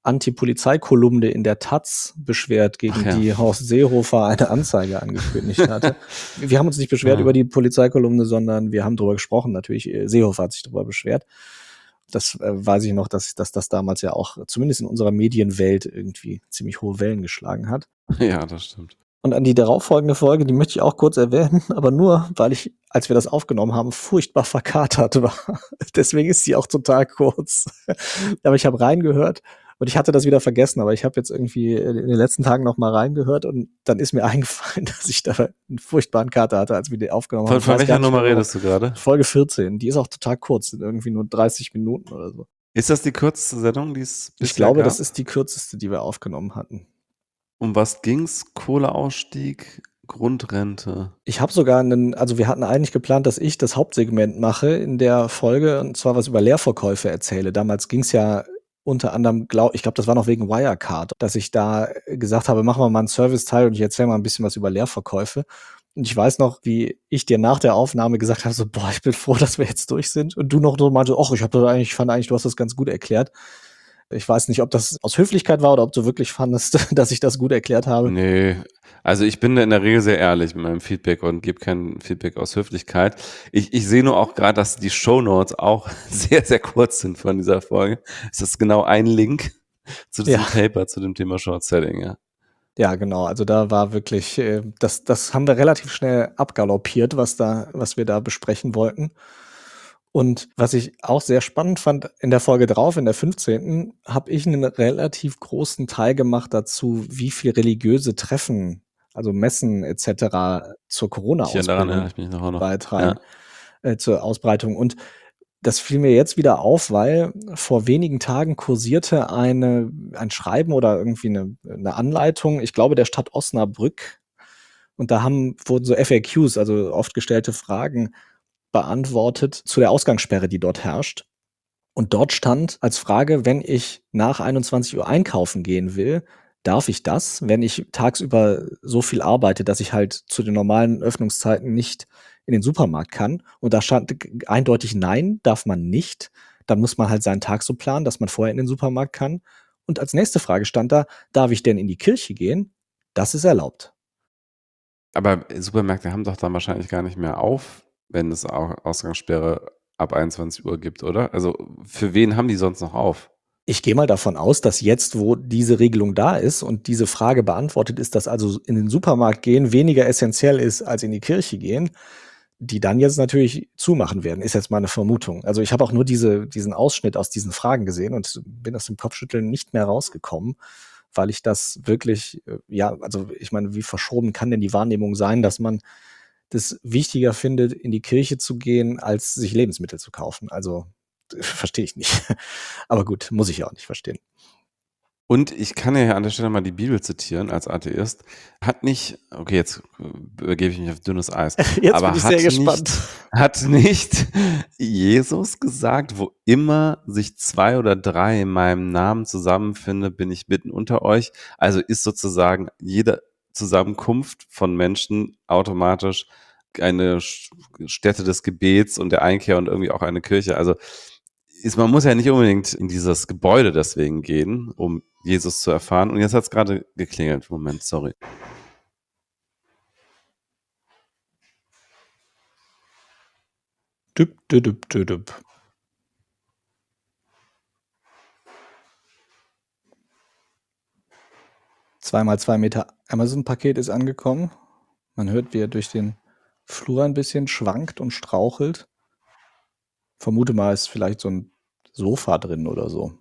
Anti-Polizei-Kolumne in der Taz beschwert, gegen ja. die Horst Seehofer eine Anzeige angekündigt hatte. Wir haben uns nicht beschwert ja. über die Polizeikolumne, sondern wir haben darüber gesprochen. Natürlich, Seehofer hat sich darüber beschwert. Das äh, weiß ich noch, dass, dass das damals ja auch zumindest in unserer Medienwelt irgendwie ziemlich hohe Wellen geschlagen hat. Ja, das stimmt. Und an die darauffolgende Folge, die möchte ich auch kurz erwähnen, aber nur, weil ich, als wir das aufgenommen haben, furchtbar verkatert war. Deswegen ist sie auch total kurz. Aber ich habe reingehört und ich hatte das wieder vergessen, aber ich habe jetzt irgendwie in den letzten Tagen noch mal reingehört und dann ist mir eingefallen, dass ich da einen furchtbaren Kater hatte, als wir die aufgenommen von, haben. Von welcher Nummer redest du gerade? Folge vierzehn. Die ist auch total kurz, sind irgendwie nur dreißig Minuten oder so. Ist das die kürzeste Sendung, die es bisher Ich glaube, gab? das ist die kürzeste, die wir aufgenommen hatten. Um was ging's? Kohleausstieg, Grundrente. Ich habe sogar einen, also wir hatten eigentlich geplant, dass ich das Hauptsegment mache in der Folge und zwar was über Leerverkäufe erzähle. Damals ging's ja unter anderem, glaub, ich glaube, das war noch wegen Wirecard, dass ich da gesagt habe, machen wir mal einen Serviceteil und ich erzähle mal ein bisschen was über Leerverkäufe. Und ich weiß noch, wie ich dir nach der Aufnahme gesagt habe, so, boah, ich bin froh, dass wir jetzt durch sind. Und du noch so meinte, ach, ich habe eigentlich, ich fand eigentlich, du hast das ganz gut erklärt. Ich weiß nicht, ob das aus Höflichkeit war oder ob du wirklich fandest, dass ich das gut erklärt habe. Nee, also ich bin da in der Regel sehr ehrlich mit meinem Feedback und gebe kein Feedback aus Höflichkeit. Ich, ich sehe nur auch gerade, dass die Shownotes auch sehr, sehr kurz sind von dieser Folge. Es ist genau ein Link zu diesem Ja. Paper, zu dem Thema Short Selling, ja. Ja, genau. Also da war wirklich, äh, das, das haben wir relativ schnell abgaloppiert, was da, was wir da besprechen wollten. Und was ich auch sehr spannend fand, in der Folge drauf, in der fünfzehnten habe ich einen relativ großen Teil gemacht dazu, wie viel religiöse Treffen, also Messen et cetera zur Corona-Ausbreitung beitragen, ja. äh, zur Ausbreitung. Und das fiel mir jetzt wieder auf, weil vor wenigen Tagen kursierte eine, ein Schreiben oder irgendwie eine, eine Anleitung, ich glaube, der Stadt Osnabrück. Und da haben, wurden so F A Qs, also oft gestellte Fragen, beantwortet zu der Ausgangssperre, die dort herrscht. Und dort stand als Frage, wenn ich nach einundzwanzig Uhr einkaufen gehen will, darf ich das, wenn ich tagsüber so viel arbeite, dass ich halt zu den normalen Öffnungszeiten nicht in den Supermarkt kann? Und da stand eindeutig nein, darf man nicht. Dann muss man halt seinen Tag so planen, dass man vorher in den Supermarkt kann. Und als nächste Frage stand da, darf ich denn in die Kirche gehen? Das ist erlaubt. Aber Supermärkte haben doch dann wahrscheinlich gar nicht mehr auf, wenn es auch Ausgangssperre ab einundzwanzig Uhr gibt, oder? Also für wen haben die sonst noch auf? Ich gehe mal davon aus, dass jetzt, wo diese Regelung da ist und diese Frage beantwortet ist, dass also in den Supermarkt gehen weniger essentiell ist, als in die Kirche gehen, die dann jetzt natürlich zumachen werden, ist jetzt mal eine Vermutung. Also ich habe auch nur diese, diesen Ausschnitt aus diesen Fragen gesehen und bin aus dem Kopfschütteln nicht mehr rausgekommen, weil ich das wirklich, ja, also ich meine, wie verschoben kann denn die Wahrnehmung sein, dass man das wichtiger findet, in die Kirche zu gehen, als sich Lebensmittel zu kaufen. Also verstehe ich nicht. Aber gut, muss ich ja auch nicht verstehen. Und ich kann ja an der Stelle mal die Bibel zitieren als Atheist. Hat nicht, okay, jetzt begebe ich mich auf dünnes Eis. Jetzt aber bin ich hat sehr gespannt. Nicht, hat nicht Jesus gesagt, wo immer sich zwei oder drei in meinem Namen zusammenfinden, bin ich mitten unter euch. Also ist sozusagen jede Zusammenkunft von Menschen automatisch eine Stätte des Gebets und der Einkehr und irgendwie auch eine Kirche. Also ist, man muss ja nicht unbedingt in dieses Gebäude deswegen gehen, um Jesus zu erfahren. Und jetzt hat es gerade geklingelt. Moment, sorry. Düpp, düpp, düpp, düpp. Zweimal zwei Meter Amazon-Paket ist angekommen. Man hört, wie er durch den Flur ein bisschen schwankt und strauchelt. Vermute mal, ist vielleicht so ein Sofa drin oder so.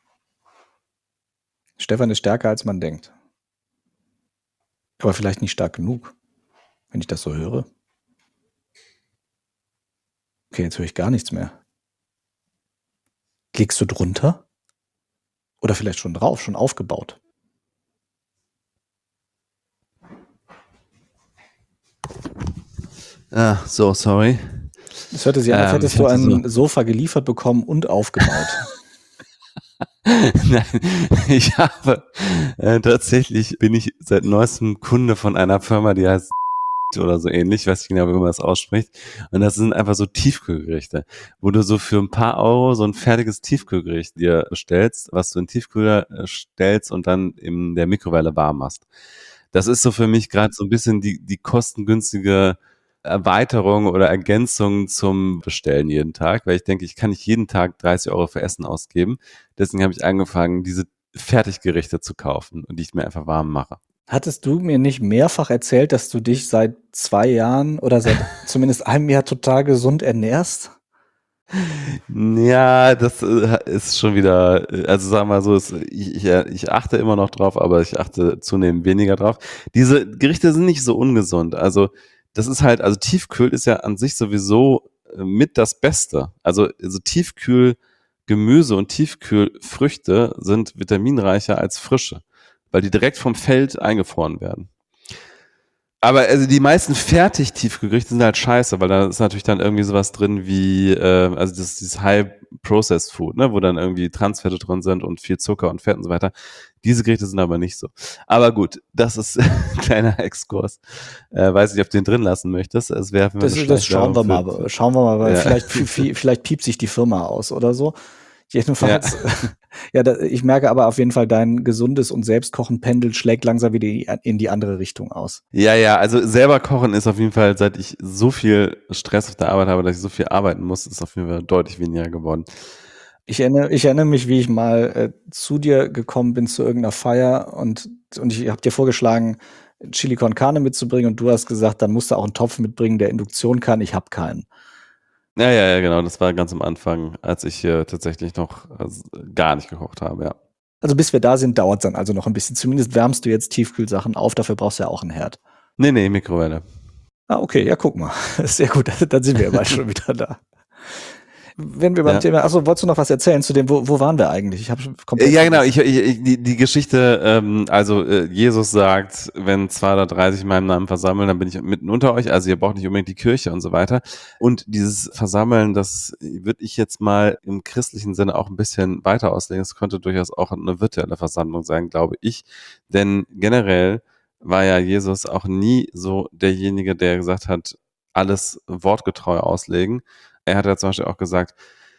Stefan ist stärker, als man denkt. Aber vielleicht nicht stark genug, wenn ich das so höre. Okay, jetzt höre ich gar nichts mehr. Liegst du drunter? Oder vielleicht schon drauf, schon aufgebaut? Ah, so, sorry. Es hörte sich an, als Ähm, hättest ich du hatte ein so- Sofa geliefert bekommen und aufgebaut. Nein, ich habe äh, tatsächlich bin ich seit neuestem Kunde von einer Firma, die heißt oder so ähnlich, ich weiß nicht genau, wie man das ausspricht. Und das sind einfach so Tiefkühlgerichte, wo du so für ein paar Euro so ein fertiges Tiefkühlgericht dir bestellst, was du in den Tiefkühler äh, stellst und dann in der Mikrowelle warm machst. Das ist so für mich gerade so ein bisschen die, die kostengünstige Erweiterung oder Ergänzung zum Bestellen jeden Tag, weil ich denke, ich kann nicht jeden Tag dreißig Euro für Essen ausgeben. Deswegen habe ich angefangen, diese Fertiggerichte zu kaufen und die ich mir einfach warm mache. Hattest du mir nicht mehrfach erzählt, dass du dich seit zwei Jahren oder seit zumindest einem Jahr total gesund ernährst? Ja, das äh, ist schon wieder, äh, also sagen wir mal so, es, ich, ich, ich achte immer noch drauf, aber ich achte zunehmend weniger drauf. Diese Gerichte sind nicht so ungesund. Also das ist halt, also Tiefkühl ist ja an sich sowieso äh, mit das Beste. Also, also Tiefkühlgemüse und Tiefkühlfrüchte sind vitaminreicher als frische, weil die direkt vom Feld eingefroren werden. Aber also die meisten Fertig-Tiefkühlgerichte sind halt scheiße, weil da ist natürlich dann irgendwie sowas drin wie, äh, also das, dieses High-Processed Food, ne, wo dann irgendwie Transfette drin sind und viel Zucker und Fett und so weiter. Diese Gerichte sind aber nicht so. Aber gut, das ist ein kleiner Exkurs. Äh, weiß nicht, ob du den drin lassen möchtest. Es wäre Das, das schauen wir mal. Für, schauen wir mal, weil ja. vielleicht, vielleicht piept sich die Firma aus oder so. Jedenfalls, ja, ja da, ich merke aber auf jeden Fall, dein gesundes und Selbstkochen pendelt schlägt langsam wieder in die andere Richtung aus. Ja, ja, also selber kochen ist auf jeden Fall, seit ich so viel Stress auf der Arbeit habe, dass ich so viel arbeiten muss, ist auf jeden Fall deutlich weniger geworden. Ich erinnere, ich erinnere mich, wie ich mal äh, zu dir gekommen bin zu irgendeiner Feier und, und ich habe dir vorgeschlagen, Chili con Carne mitzubringen und du hast gesagt, dann musst du auch einen Topf mitbringen, der Induktion kann. Ich habe keinen. Ja, ja, ja, genau. Das war ganz am Anfang, als ich hier tatsächlich noch also, gar nicht gekocht habe, ja. Also bis wir da sind, dauert es dann also noch ein bisschen. Zumindest wärmst du jetzt Tiefkühlsachen auf, dafür brauchst du ja auch einen Herd. Nee, nee, Mikrowelle. Ah, okay, ja, guck mal. Sehr gut, dann sind wir bald schon wieder da. Wenn wir beim ja. Thema, achso, wolltest du noch was erzählen zu dem, wo, wo waren wir eigentlich? Ich habe komplett Ja, genau, ich, ich, die, die Geschichte, ähm, also äh, Jesus sagt, wenn zwei oder drei sich in meinem Namen versammeln, dann bin ich mitten unter euch, also ihr braucht nicht unbedingt die Kirche und so weiter. Und dieses Versammeln, das würde ich jetzt mal im christlichen Sinne auch ein bisschen weiter auslegen. Es könnte durchaus auch eine virtuelle Versammlung sein, glaube ich. Denn generell war ja Jesus auch nie so derjenige, der gesagt hat, alles wortgetreu auslegen. Er hat ja zum Beispiel auch gesagt,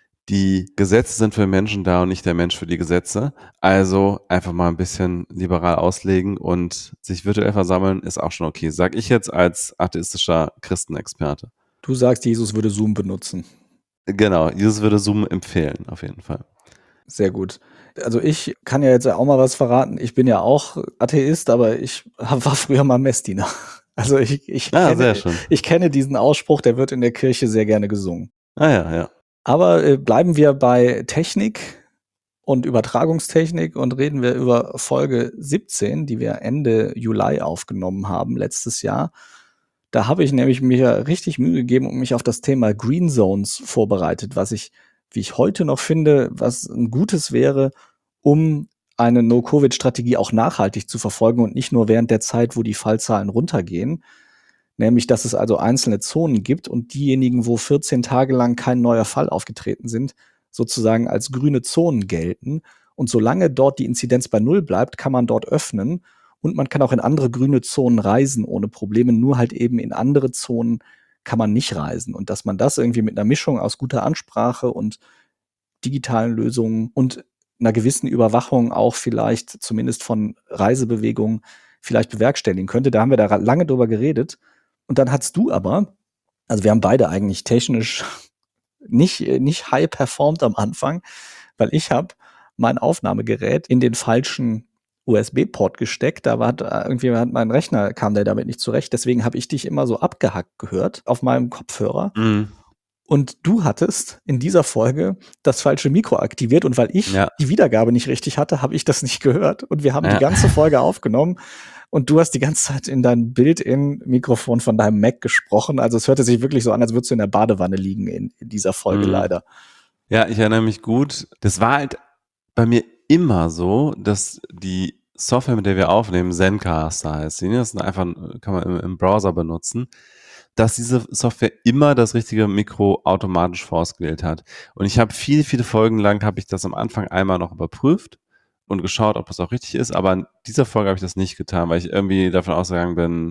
die Gesetze sind für Menschen da und nicht der Mensch für die Gesetze. Also einfach mal ein bisschen liberal auslegen und sich virtuell versammeln ist auch schon okay. Sag ich jetzt als atheistischer Christenexperte. Du sagst, Jesus würde Zoom benutzen. Genau, Jesus würde Zoom empfehlen, auf jeden Fall. Sehr gut. Also ich kann ja jetzt auch mal was verraten. Ich bin ja auch Atheist, aber ich war früher mal Messdiener. Also ich, ich, ah, kenne, sehr schön. ich kenne diesen Ausspruch, der wird in der Kirche sehr gerne gesungen. Ah ja, ja. Aber äh, bleiben wir bei Technik und Übertragungstechnik und reden wir über Folge siebzehn, die wir Ende Juli aufgenommen haben, letztes Jahr. Da habe ich nämlich mir richtig Mühe gegeben und mich auf das Thema Green Zones vorbereitet, was ich, wie ich heute noch finde, was ein Gutes wäre, um eine No-Covid-Strategie auch nachhaltig zu verfolgen und nicht nur während der Zeit, wo die Fallzahlen runtergehen. Nämlich, dass es also einzelne Zonen gibt und diejenigen, wo vierzehn Tage lang kein neuer Fall aufgetreten sind, sozusagen als grüne Zonen gelten. Und solange dort die Inzidenz bei Null bleibt, kann man dort öffnen. Und man kann auch in andere grüne Zonen reisen ohne Probleme. Nur halt eben in andere Zonen kann man nicht reisen. Und dass man das irgendwie mit einer Mischung aus guter Ansprache und digitalen Lösungen und einer gewissen Überwachung auch vielleicht zumindest von Reisebewegungen vielleicht bewerkstelligen könnte. Da haben wir da lange drüber geredet. Und dann hast du aber, also wir haben beide eigentlich technisch nicht, nicht high performt am Anfang, weil ich habe mein Aufnahmegerät in den falschen U S B-Port gesteckt. Da war irgendwie hat mein Rechner, kam der damit nicht zurecht. Deswegen habe ich dich immer so abgehackt gehört auf meinem Kopfhörer. Mhm. Und du hattest in dieser Folge das falsche Mikro aktiviert. Und weil ich ja. die Wiedergabe nicht richtig hatte, habe ich das nicht gehört. Und wir haben ja. die ganze Folge aufgenommen. Und du hast die ganze Zeit in dein Bild-in-Mikrofon von deinem Mac gesprochen. Also es hörte sich wirklich so an, als würdest du in der Badewanne liegen in, in dieser Folge mhm. leider. Ja, ich erinnere mich gut. Das war halt bei mir immer so, dass die Software, mit der wir aufnehmen, Zencaster heißt sie, das ist einfach, kann man im, im Browser benutzen, dass diese Software immer das richtige Mikro automatisch vorausgewählt hat. Und ich habe viele, viele Folgen lang, habe ich das am Anfang einmal noch überprüft und geschaut, ob das auch richtig ist, aber in dieser Folge habe ich das nicht getan, weil ich irgendwie davon ausgegangen bin,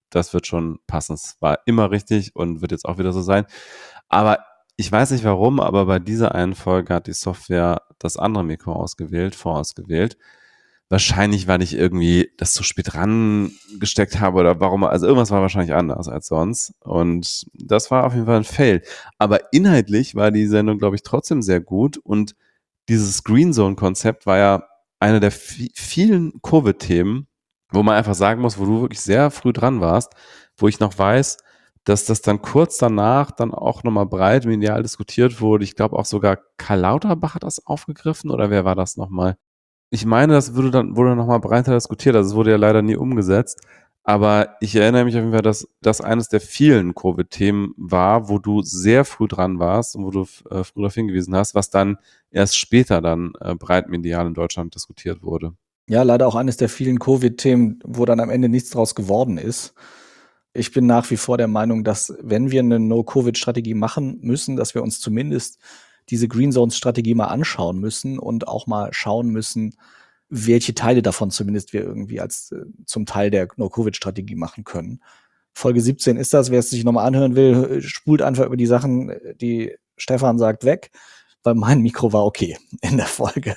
das wird schon passen. Es war immer richtig und wird jetzt auch wieder so sein. Aber ich weiß nicht warum, aber bei dieser einen Folge hat die Software das andere Mikro ausgewählt, vorausgewählt. Wahrscheinlich, weil ich irgendwie das zu spät rangesteckt habe oder warum, also irgendwas war wahrscheinlich anders als sonst. Und das war auf jeden Fall ein Fail. Aber inhaltlich war die Sendung, glaube ich, trotzdem sehr gut. Und dieses Green Zone-Konzept war ja eine der vi- vielen Covid-Themen, wo man einfach sagen muss, wo du wirklich sehr früh dran warst, wo ich noch weiß, dass das dann kurz danach dann auch nochmal breit medial diskutiert wurde. Ich glaube auch sogar Karl Lauterbach hat das aufgegriffen oder wer war das nochmal? Ich meine, das wurde dann wurde nochmal breiter diskutiert, also es wurde ja leider nie umgesetzt. Aber ich erinnere mich auf jeden Fall, dass das eines der vielen Covid-Themen war, wo du sehr früh dran warst und wo du äh, früh darauf hingewiesen hast, was dann erst später dann äh, breit medial in Deutschland diskutiert wurde. Ja, leider auch eines der vielen Covid-Themen, wo dann am Ende nichts draus geworden ist. Ich bin nach wie vor der Meinung, dass wenn wir eine No-Covid-Strategie machen müssen, dass wir uns zumindest diese Green Zones-Strategie mal anschauen müssen und auch mal schauen müssen, welche Teile davon zumindest wir irgendwie als äh, zum Teil der No-Covid-Strategie machen können. Folge siebzehn ist das, wer es sich nochmal anhören will, spult einfach über die Sachen, die Stefan sagt, weg, weil mein Mikro war okay in der Folge.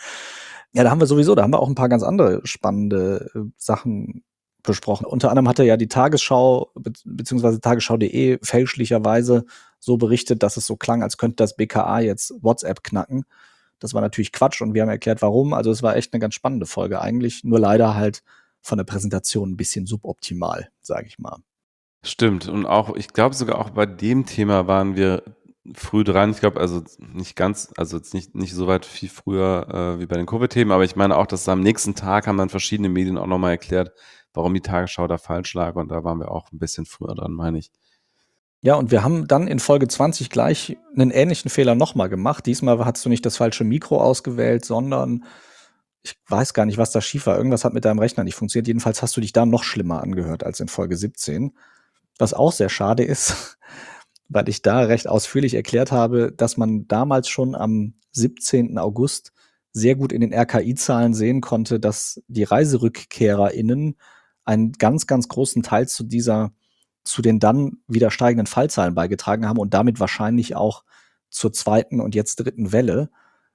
Ja, da haben wir sowieso, da haben wir auch ein paar ganz andere spannende äh, Sachen besprochen. Unter anderem hatte ja die Tagesschau be beziehungsweise tagesschau punkt de fälschlicherweise so berichtet, dass es so klang, als könnte das B K A jetzt WhatsApp knacken. Das war natürlich Quatsch und wir haben erklärt, warum. Also es war echt eine ganz spannende Folge eigentlich, nur leider halt von der Präsentation ein bisschen suboptimal, sage ich mal. Stimmt. Und auch, ich glaube sogar auch bei dem Thema waren wir früh dran. Ich glaube, also nicht ganz, also jetzt nicht, nicht so weit viel früher äh, wie bei den Covid-Themen, aber ich meine auch, dass am nächsten Tag haben dann verschiedene Medien auch nochmal erklärt, warum die Tagesschau da falsch lag und da waren wir auch ein bisschen früher dran, meine ich. Ja, und wir haben dann in Folge zwanzig gleich einen ähnlichen Fehler nochmal gemacht. Diesmal hast du nicht das falsche Mikro ausgewählt, sondern ich weiß gar nicht, was da schief war. Irgendwas hat mit deinem Rechner nicht funktioniert. Jedenfalls hast du dich da noch schlimmer angehört als in Folge siebzehn. Was auch sehr schade ist, weil ich da recht ausführlich erklärt habe, dass man damals schon am siebzehnten August sehr gut in den R K I-Zahlen sehen konnte, dass die ReiserückkehrerInnen einen ganz, ganz großen Teil zu dieser, zu den dann wieder steigenden Fallzahlen beigetragen haben und damit wahrscheinlich auch zur zweiten und jetzt dritten Welle.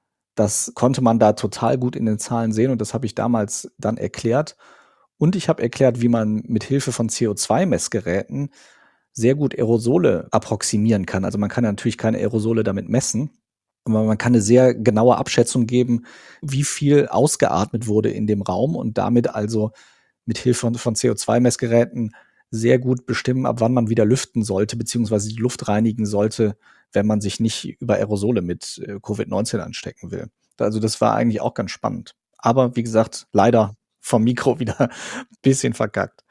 Das konnte man da total gut in den Zahlen sehen und das habe ich damals dann erklärt. Und ich habe erklärt, wie man mit Hilfe von C O zwei Messgeräten sehr gut Aerosole approximieren kann. Also man kann ja natürlich keine Aerosole damit messen, aber man kann eine sehr genaue Abschätzung geben, wie viel ausgeatmet wurde in dem Raum und damit also mit Hilfe von, von C O zwei Messgeräten sehr gut bestimmen, ab wann man wieder lüften sollte, beziehungsweise die Luft reinigen sollte, wenn man sich nicht über Aerosole mit äh, Covid neunzehn anstecken will. Also das war eigentlich auch ganz spannend. Aber wie gesagt, leider vom Mikro wieder ein bisschen verkackt.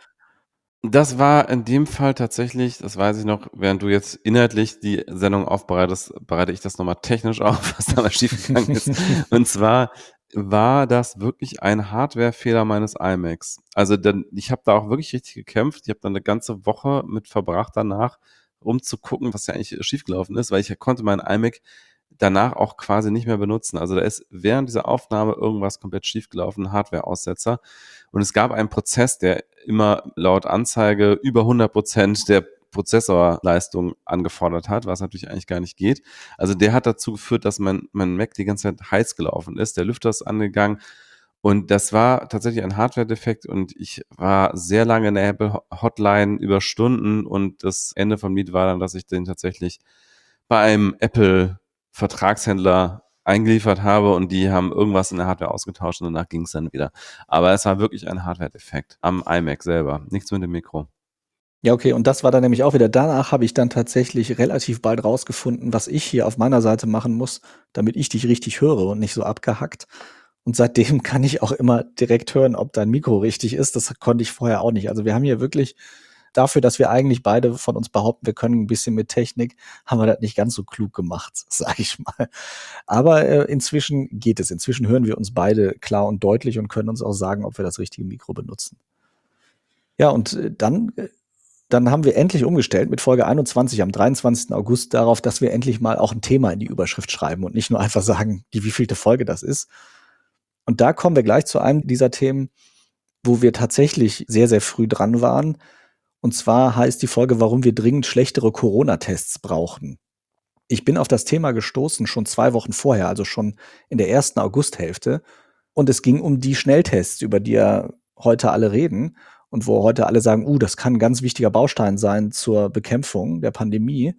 Das war in dem Fall tatsächlich, das weiß ich noch, während du jetzt inhaltlich die Sendung aufbereitest, bereite ich das nochmal technisch auf, was da mal schiefgegangen ist. Und zwar war das wirklich ein Hardwarefehler meines iMacs. Also dann, ich habe da auch wirklich richtig gekämpft. Ich habe dann eine ganze Woche mit verbracht danach, um zu gucken, was ja eigentlich schiefgelaufen ist, weil ich konnte meinen iMac danach auch quasi nicht mehr benutzen. Also da ist während dieser Aufnahme irgendwas komplett schiefgelaufen, ein Hardware-Aussetzer. Und es gab einen Prozess, der immer laut Anzeige über hundert Prozent der Prozessorleistung angefordert hat, was natürlich eigentlich gar nicht geht. Also der hat dazu geführt, dass mein, mein Mac die ganze Zeit heiß gelaufen ist. Der Lüfter ist angegangen. Und das war tatsächlich ein Hardware-Defekt und ich war sehr lange in der Apple-Hotline über Stunden und das Ende vom Lied war dann, dass ich den tatsächlich bei einem Apple-Vertragshändler eingeliefert habe und die haben irgendwas in der Hardware ausgetauscht und danach ging es dann wieder. Aber es war wirklich ein Hardware-Defekt am iMac selber, nichts mit dem Mikro. Ja, okay, und das war dann nämlich auch wieder. Danach habe ich dann tatsächlich relativ bald rausgefunden, was ich hier auf meiner Seite machen muss, damit ich dich richtig höre und nicht so abgehackt. Und seitdem kann ich auch immer direkt hören, ob dein Mikro richtig ist. Das konnte ich vorher auch nicht. Also wir haben hier wirklich dafür, dass wir eigentlich beide von uns behaupten, wir können ein bisschen mit Technik, haben wir das nicht ganz so klug gemacht, sage ich mal. Aber äh, inzwischen geht es. Inzwischen hören wir uns beide klar und deutlich und können uns auch sagen, ob wir das richtige Mikro benutzen. Ja, und äh, dann äh, Dann haben wir endlich umgestellt mit Folge einundzwanzig am dreiundzwanzigsten August darauf, dass wir endlich mal auch ein Thema in die Überschrift schreiben und nicht nur einfach sagen, die wievielte Folge das ist. Und da kommen wir gleich zu einem dieser Themen, wo wir tatsächlich sehr, sehr früh dran waren Und zwar heißt die Folge, warum wir dringend schlechtere Corona-Tests brauchen. Ich bin auf das Thema gestoßen schon zwei Wochen vorher, also schon in der ersten Augusthälfte. Und es ging um die Schnelltests, über die ja heute alle reden und wo heute alle sagen, uh, das kann ein ganz wichtiger Baustein sein zur Bekämpfung der Pandemie.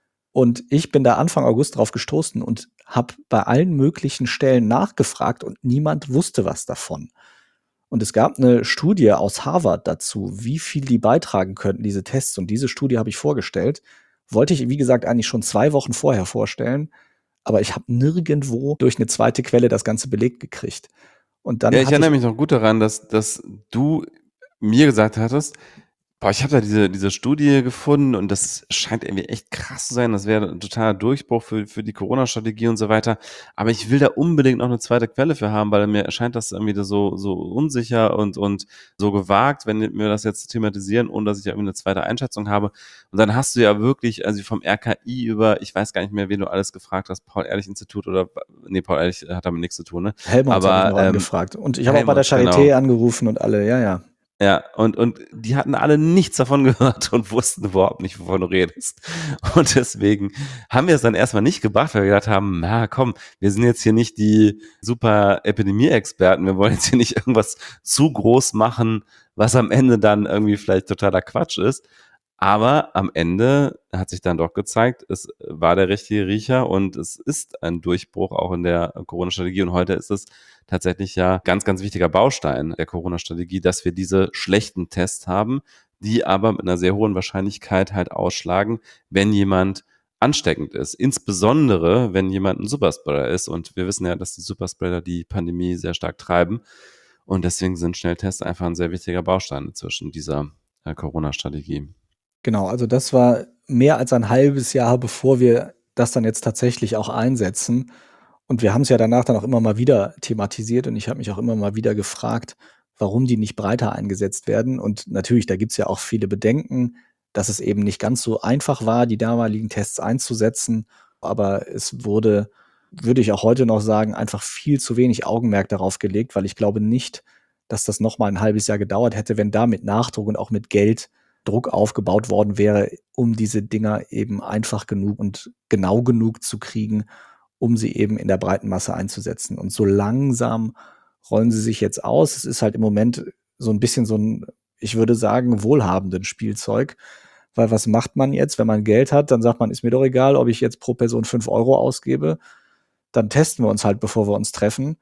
Und ich bin da Anfang August drauf gestoßen und habe bei allen möglichen Stellen nachgefragt und niemand wusste was davon. Und es gab eine Studie aus Harvard dazu, wie viel die beitragen könnten, diese Tests. Und diese Studie habe ich vorgestellt. Wollte ich, wie gesagt, eigentlich schon zwei Wochen vorher vorstellen, aber ich habe nirgendwo durch eine zweite Quelle das Ganze belegt gekriegt. Und Ja, dann ich hatte erinnere ich mich noch gut daran, dass, dass du mir gesagt hattest, boah, ich habe da diese, diese Studie gefunden und das scheint irgendwie echt krass zu sein. Das wäre ein totaler Durchbruch für, für die Corona-Strategie und so weiter. Aber ich will da unbedingt noch eine zweite Quelle für haben, weil mir erscheint das irgendwie so, so unsicher und, und so gewagt, wenn wir das jetzt thematisieren, ohne dass ich irgendwie eine zweite Einschätzung habe. Und dann hast du ja wirklich, also vom R K I über, ich weiß gar nicht mehr, wen du alles gefragt hast, Paul-Ehrlich-Institut oder, nee, Paul-Ehrlich hat damit nichts zu tun, ne? Helmholtz habe ich Aber, noch ähm, angefragt. Und ich habe auch bei der Helmholtz, Charité genau. angerufen und alle, ja, ja. Ja, und, und die hatten alle nichts davon gehört und wussten überhaupt nicht, wovon du redest. Und deswegen haben wir es dann erstmal nicht gebracht, weil wir gedacht haben, na komm, wir sind jetzt hier nicht die super Epidemie-Experten, wir wollen jetzt hier nicht irgendwas zu groß machen, was am Ende dann irgendwie vielleicht totaler Quatsch ist. Aber am Ende hat sich dann doch gezeigt, es war der richtige Riecher und es ist ein Durchbruch auch in der Corona-Strategie. Und heute ist es tatsächlich ja ganz, ganz wichtiger Baustein der Corona-Strategie, dass wir diese schlechten Tests haben, die aber mit einer sehr hohen Wahrscheinlichkeit halt ausschlagen, wenn jemand ansteckend ist. Insbesondere, wenn jemand ein Superspreader ist. Und wir wissen ja, dass die Superspreader die Pandemie sehr stark treiben. Und deswegen sind Schnelltests einfach ein sehr wichtiger Baustein zwischen dieser äh, Corona-Strategie. Genau, also das war mehr als ein halbes Jahr, bevor wir das dann jetzt tatsächlich auch einsetzen. Und wir haben es ja danach dann auch immer mal wieder thematisiert und ich habe mich auch immer mal wieder gefragt, warum die nicht breiter eingesetzt werden. Und natürlich, da gibt's ja auch viele Bedenken, dass es eben nicht ganz so einfach war, die damaligen Tests einzusetzen. Aber es wurde, würde ich auch heute noch sagen, einfach viel zu wenig Augenmerk darauf gelegt, weil ich glaube nicht, dass das noch mal ein halbes Jahr gedauert hätte, wenn da mit Nachdruck und auch mit Geld Druck aufgebaut worden wäre, um diese Dinger eben einfach genug und genau genug zu kriegen, um sie eben in der breiten Masse einzusetzen. Und so langsam rollen sie sich jetzt aus. Es ist halt im Moment so ein bisschen so ein, ich würde sagen, wohlhabenden Spielzeug. Weil was macht man jetzt, wenn man Geld hat? Dann sagt man, ist mir doch egal, ob ich jetzt pro Person fünf Euro ausgebe. Dann testen wir uns halt, bevor wir uns treffen.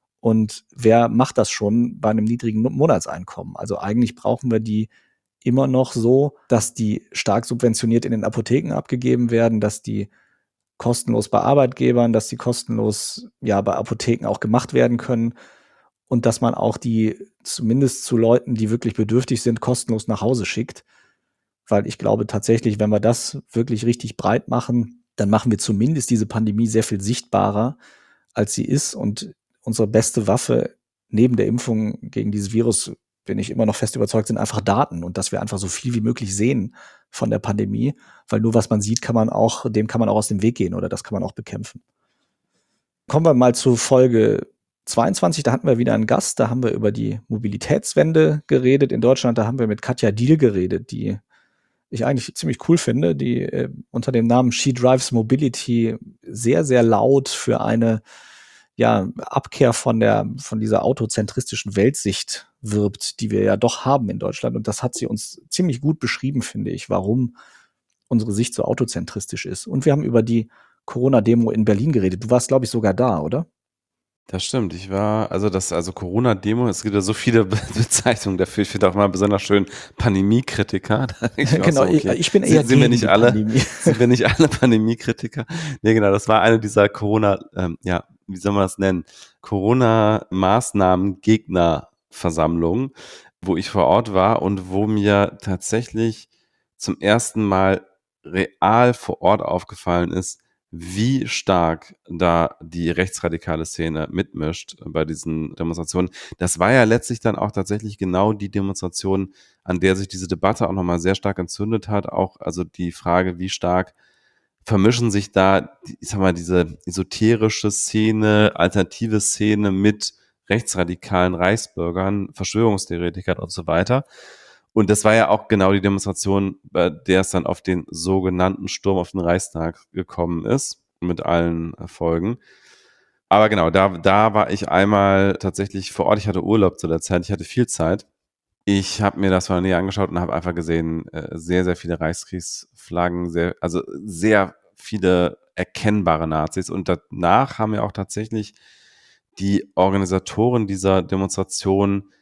Und wer macht das schon bei einem niedrigen Monatseinkommen? Also eigentlich brauchen wir die immer noch so, dass die stark subventioniert in den Apotheken abgegeben werden, dass die kostenlos bei Arbeitgebern, dass die kostenlos ja bei Apotheken auch gemacht werden können und dass man auch die zumindest zu Leuten, die wirklich bedürftig sind, kostenlos nach Hause schickt. Weil ich glaube tatsächlich, wenn wir das wirklich richtig breit machen, dann machen wir zumindest diese Pandemie sehr viel sichtbarer, als sie ist. Und unsere beste Waffe neben der Impfung gegen dieses Virus, bin ich immer noch fest überzeugt, sind einfach Daten und dass wir einfach so viel wie möglich sehen von der Pandemie, weil nur was man sieht, kann man auch, dem kann man auch aus dem Weg gehen oder das kann man auch bekämpfen. Kommen wir mal zu Folge zweiundzwanzig, da hatten wir wieder einen Gast, da haben wir über die Mobilitätswende geredet in Deutschland, da haben wir mit Katja Diehl geredet, die ich eigentlich ziemlich cool finde, die äh, unter dem Namen She Drives Mobility sehr, sehr laut für eine ja, Abkehr von der, von dieser autozentristischen Weltsicht wirbt, die wir ja doch haben in Deutschland. Und das hat sie uns ziemlich gut beschrieben, finde ich, warum unsere Sicht so autozentristisch ist. Und wir haben über die Corona-Demo in Berlin geredet. Du warst, glaube ich, sogar da, oder? Das stimmt. Ich war, also das, also Corona-Demo, es gibt ja so viele Be- Bezeichnungen dafür. Ich finde auch mal besonders schön Pandemie-Kritiker. Da denke ich mir auch Genau, so, okay, ich bin eher sind, sind wir gegen nicht die alle, Pandemie. sind wir nicht alle Pandemie-Kritiker? Nee, genau, das war eine dieser Corona, ähm, ja, wie soll man das nennen? Corona-Maßnahmen-Gegner-Versammlungen, wo ich vor Ort war und wo mir tatsächlich zum ersten Mal real vor Ort aufgefallen ist, wie stark da die rechtsradikale Szene mitmischt bei diesen Demonstrationen. Das war ja letztlich dann auch tatsächlich genau die Demonstration, an der sich diese Debatte auch nochmal sehr stark entzündet hat. Auch also die Frage, wie stark vermischen sich da, ich sag mal, diese esoterische Szene, alternative Szene mit rechtsradikalen Reichsbürgern, Verschwörungstheoretikern und so weiter. Und das war ja auch genau die Demonstration, bei der es dann auf den sogenannten Sturm auf den Reichstag gekommen ist, mit allen Folgen. Aber genau, da, da war ich einmal tatsächlich vor Ort. Ich hatte Urlaub zu der Zeit, ich hatte viel Zeit. Ich habe mir das von der Nähe angeschaut und habe einfach gesehen, äh, sehr, sehr viele Reichskriegsflaggen, sehr, also sehr viele erkennbare Nazis. Und danach haben ja auch tatsächlich die Organisatoren dieser Demonstration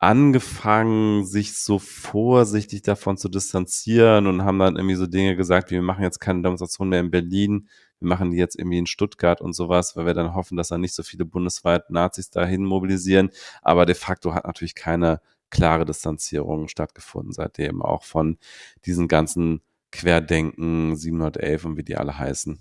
angefangen, sich so vorsichtig davon zu distanzieren und haben dann irgendwie so Dinge gesagt, wie wir machen jetzt keine Demonstration mehr in Berlin, wir machen die jetzt irgendwie in Stuttgart und sowas, weil wir dann hoffen, dass dann nicht so viele bundesweit Nazis dahin mobilisieren. Aber de facto hat natürlich keine klare Distanzierung stattgefunden seitdem, auch von diesen ganzen Querdenken, siebenhundertelf und wie die alle heißen.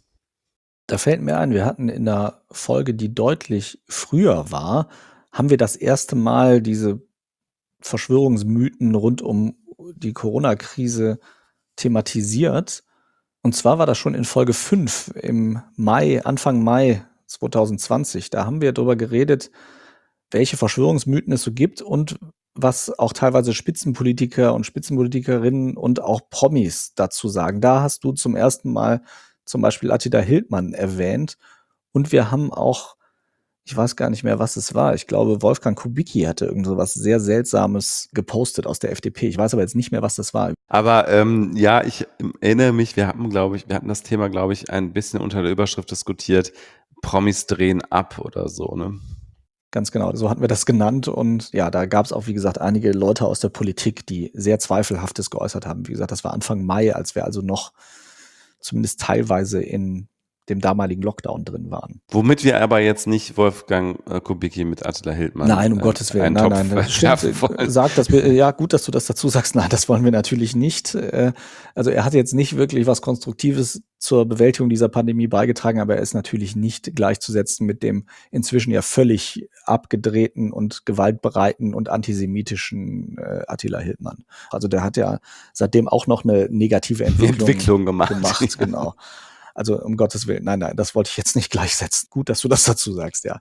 Da fällt mir ein, wir hatten in der Folge, die deutlich früher war, haben wir das erste Mal diese Verschwörungsmythen rund um die Corona-Krise thematisiert. Und zwar war das schon in Folge fünf im Mai, Anfang Mai zwanzig zwanzig. Da haben wir darüber geredet, welche Verschwörungsmythen es so gibt und was auch teilweise Spitzenpolitiker und Spitzenpolitikerinnen und auch Promis dazu sagen. Da hast du zum ersten Mal zum Beispiel Attila Hildmann erwähnt. Und wir haben auch, ich weiß gar nicht mehr, was es war. Ich glaube, Wolfgang Kubicki hatte irgend so was sehr Seltsames gepostet aus der F D P. Ich weiß aber jetzt nicht mehr, was das war. Aber ähm, ja, ich erinnere mich, wir hatten, glaube ich, wir hatten das Thema, glaube ich, ein bisschen unter der Überschrift diskutiert, Promis drehen ab oder so, ne? Ganz genau, so hatten wir das genannt. Und ja, da gab es auch, wie gesagt, einige Leute aus der Politik, die sehr Zweifelhaftes geäußert haben. Wie gesagt, das war Anfang Mai, als wir also noch zumindest teilweise in dem damaligen Lockdown drin waren. Womit wir aber jetzt nicht Wolfgang äh, Kubicki mit Attila Hildmann Nein, um äh, Gottes Willen. einen Nein, Topf nein, das stimmt. wollen. Sag, dass wir, ja, gut, dass du das dazu sagst. Nein, das wollen wir natürlich nicht. Äh, Also er hat jetzt nicht wirklich was Konstruktives zur Bewältigung dieser Pandemie beigetragen, aber er ist natürlich nicht gleichzusetzen mit dem inzwischen ja völlig abgedrehten und gewaltbereiten und antisemitischen äh, Attila Hildmann. Also der hat ja seitdem auch noch eine negative Entwicklung, Entwicklung gemacht. gemacht. Genau. Also um Gottes Willen, nein, nein, das wollte ich jetzt nicht gleichsetzen. Gut, dass du das dazu sagst, ja.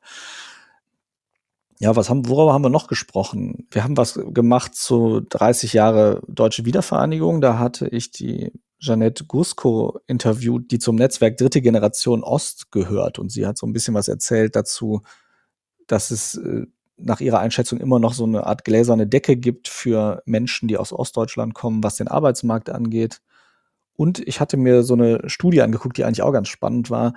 Ja, was haben, worüber haben wir noch gesprochen? Wir haben was gemacht zu dreißig Jahre Deutsche Wiedervereinigung. Da hatte ich die Jeanette Gusko interviewt, die zum Netzwerk Dritte Generation Ost gehört. Und sie hat so ein bisschen was erzählt dazu, dass es äh, nach ihrer Einschätzung immer noch so eine Art gläserne Decke gibt für Menschen, die aus Ostdeutschland kommen, was den Arbeitsmarkt angeht. Und ich hatte mir so eine Studie angeguckt, die eigentlich auch ganz spannend war,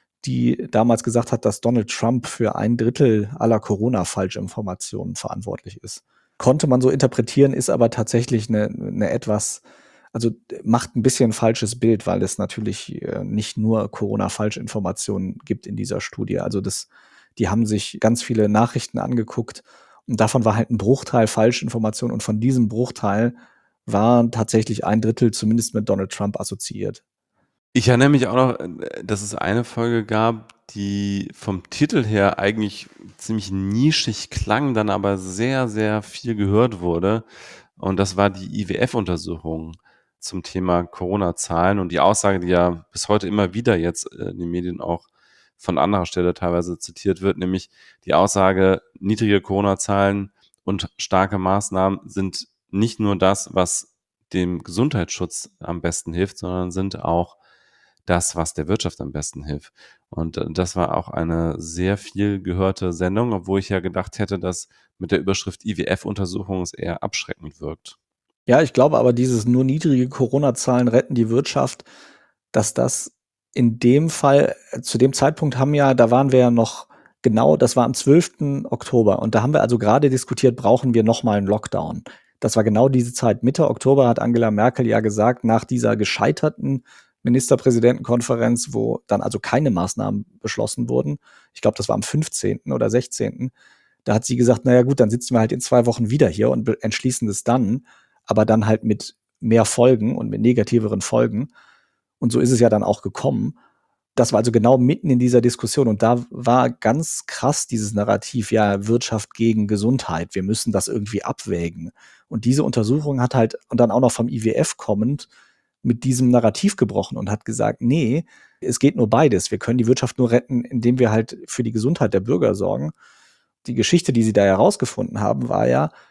die damals gesagt hat, dass Donald Trump für ein Drittel aller Corona-Falschinformationen verantwortlich ist. Konnte man so interpretieren, ist aber tatsächlich eine, eine etwas, also macht ein bisschen ein falsches Bild, weil es natürlich äh, nicht nur Corona-Falschinformationen gibt in dieser Studie. Also das, die haben sich ganz viele Nachrichten angeguckt und davon war halt ein Bruchteil Falschinformationen und von diesem Bruchteil war tatsächlich ein Drittel zumindest mit Donald Trump assoziiert. Ich erinnere mich auch noch, dass es eine Folge gab, die vom Titel her eigentlich ziemlich nischig klang, dann aber sehr, sehr viel gehört wurde. Und das war die I W F-Untersuchung zum Thema Corona-Zahlen und die Aussage, die ja bis heute immer wieder jetzt in den Medien auch von anderer Stelle teilweise zitiert wird, nämlich die Aussage, niedrige Corona-Zahlen und starke Maßnahmen sind nicht nur das, was dem Gesundheitsschutz am besten hilft, sondern sind auch das, was der Wirtschaft am besten hilft. Und das war auch eine sehr viel gehörte Sendung, obwohl ich ja gedacht hätte, dass mit der Überschrift I W F-Untersuchung es eher abschreckend wirkt. Ja, ich glaube aber, dieses nur niedrige Corona-Zahlen retten die Wirtschaft, dass das in dem Fall, zu dem Zeitpunkt haben ja, da waren wir ja noch genau, das war am zwölften Oktober und da haben wir also gerade diskutiert, brauchen wir noch mal einen Lockdown. Das war genau diese Zeit. Mitte Oktober hat Angela Merkel ja gesagt, nach dieser gescheiterten Ministerpräsidentenkonferenz, wo dann also keine Maßnahmen beschlossen wurden. Ich glaube, das war am fünfzehnten oder sechzehnten. Da hat sie gesagt, naja gut, dann sitzen wir halt in zwei Wochen wieder hier und entschließen es dann, aber dann halt mit mehr Folgen und mit negativeren Folgen. Und so ist es ja dann auch gekommen. Das war also genau mitten in dieser Diskussion. Und da war ganz krass dieses Narrativ, ja, Wirtschaft gegen Gesundheit. Wir müssen das irgendwie abwägen. Und diese Untersuchung hat halt, und dann auch noch vom I W F kommend, mit diesem Narrativ gebrochen und hat gesagt, nee, es geht nur beides. Wir können die Wirtschaft nur retten, indem wir halt für die Gesundheit der Bürger sorgen. Die Geschichte, die sie da herausgefunden haben, war ja,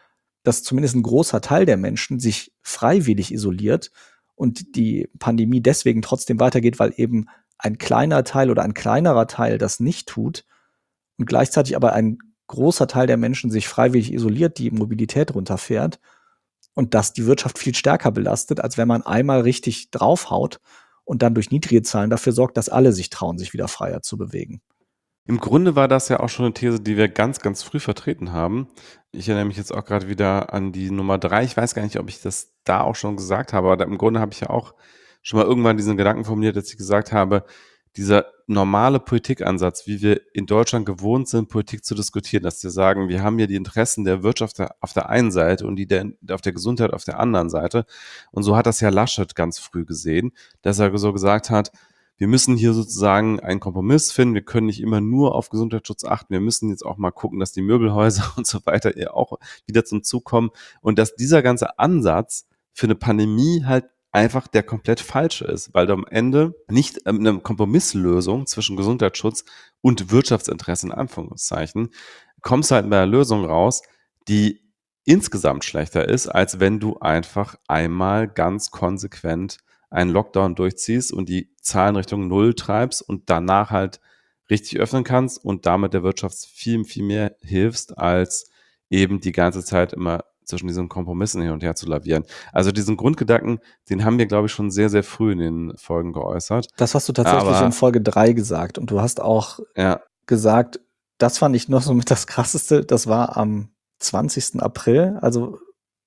dass zumindest ein großer Teil der Menschen sich freiwillig isoliert und die Pandemie deswegen trotzdem weitergeht, weil eben ein kleiner Teil oder ein kleinerer Teil das nicht tut und gleichzeitig aber ein großer Teil der Menschen sich freiwillig isoliert, die Mobilität runterfährt und das die Wirtschaft viel stärker belastet, als wenn man einmal richtig draufhaut und dann durch niedrige Zahlen dafür sorgt, dass alle sich trauen, sich wieder freier zu bewegen. Im Grunde war das ja auch schon eine These, die wir ganz, ganz früh vertreten haben. Ich erinnere mich jetzt auch gerade wieder an die Nummer drei. Ich weiß gar nicht, ob ich das da auch schon gesagt habe, aber im Grunde habe ich ja auch schon mal irgendwann diesen Gedanken formuliert, dass ich gesagt habe, dieser normale Politikansatz, wie wir in Deutschland gewohnt sind, Politik zu diskutieren, dass wir sagen, wir haben hier die Interessen der Wirtschaft auf der einen Seite und die der, auf der Gesundheit auf der anderen Seite. Und so hat das ja Laschet ganz früh gesehen, dass er so gesagt hat, wir müssen hier sozusagen einen Kompromiss finden. Wir können nicht immer nur auf Gesundheitsschutz achten. Wir müssen jetzt auch mal gucken, dass die Möbelhäuser und so weiter eher auch wieder zum Zug kommen. Und dass dieser ganze Ansatz für eine Pandemie halt einfach der komplett falsche ist, weil du am Ende nicht eine Kompromisslösung zwischen Gesundheitsschutz und Wirtschaftsinteressen, in Anführungszeichen, kommst halt bei einer Lösung raus, die insgesamt schlechter ist, als wenn du einfach einmal ganz konsequent einen Lockdown durchziehst und die Zahlen Richtung Null treibst und danach halt richtig öffnen kannst und damit der Wirtschaft viel, viel mehr hilfst, als eben die ganze Zeit immer zwischen diesen Kompromissen hin und her zu lavieren. Also diesen Grundgedanken, den haben wir, glaube ich, schon sehr, sehr früh in den Folgen geäußert. Das hast du tatsächlich Aber, in Folge drei gesagt und du hast auch ja, gesagt, das fand ich noch so mit das Krasseste, das war am zwanzigsten April, also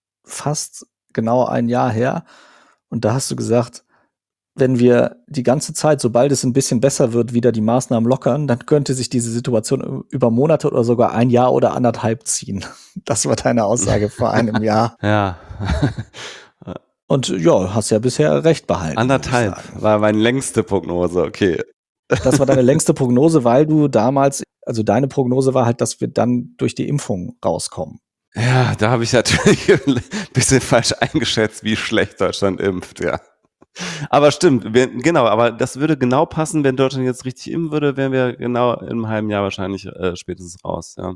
fast genau ein Jahr her. Und da hast du gesagt, wenn wir die ganze Zeit, sobald es ein bisschen besser wird, wieder die Maßnahmen lockern, dann könnte sich diese Situation über Monate oder sogar ein Jahr oder anderthalb ziehen. Das war deine Aussage vor einem Jahr. ja. Und ja, hast ja bisher recht behalten. Anderthalb war meine längste Prognose, okay. Das war deine längste Prognose, weil du damals, also deine Prognose war halt, dass wir dann durch die Impfung rauskommen. Ja, da habe ich natürlich ein bisschen falsch eingeschätzt, wie schlecht Deutschland impft, ja. Aber stimmt, wir, genau, aber das würde genau passen, wenn Deutschland jetzt richtig impfen würde, wären wir genau in einem halben Jahr wahrscheinlich äh, spätestens raus, ja.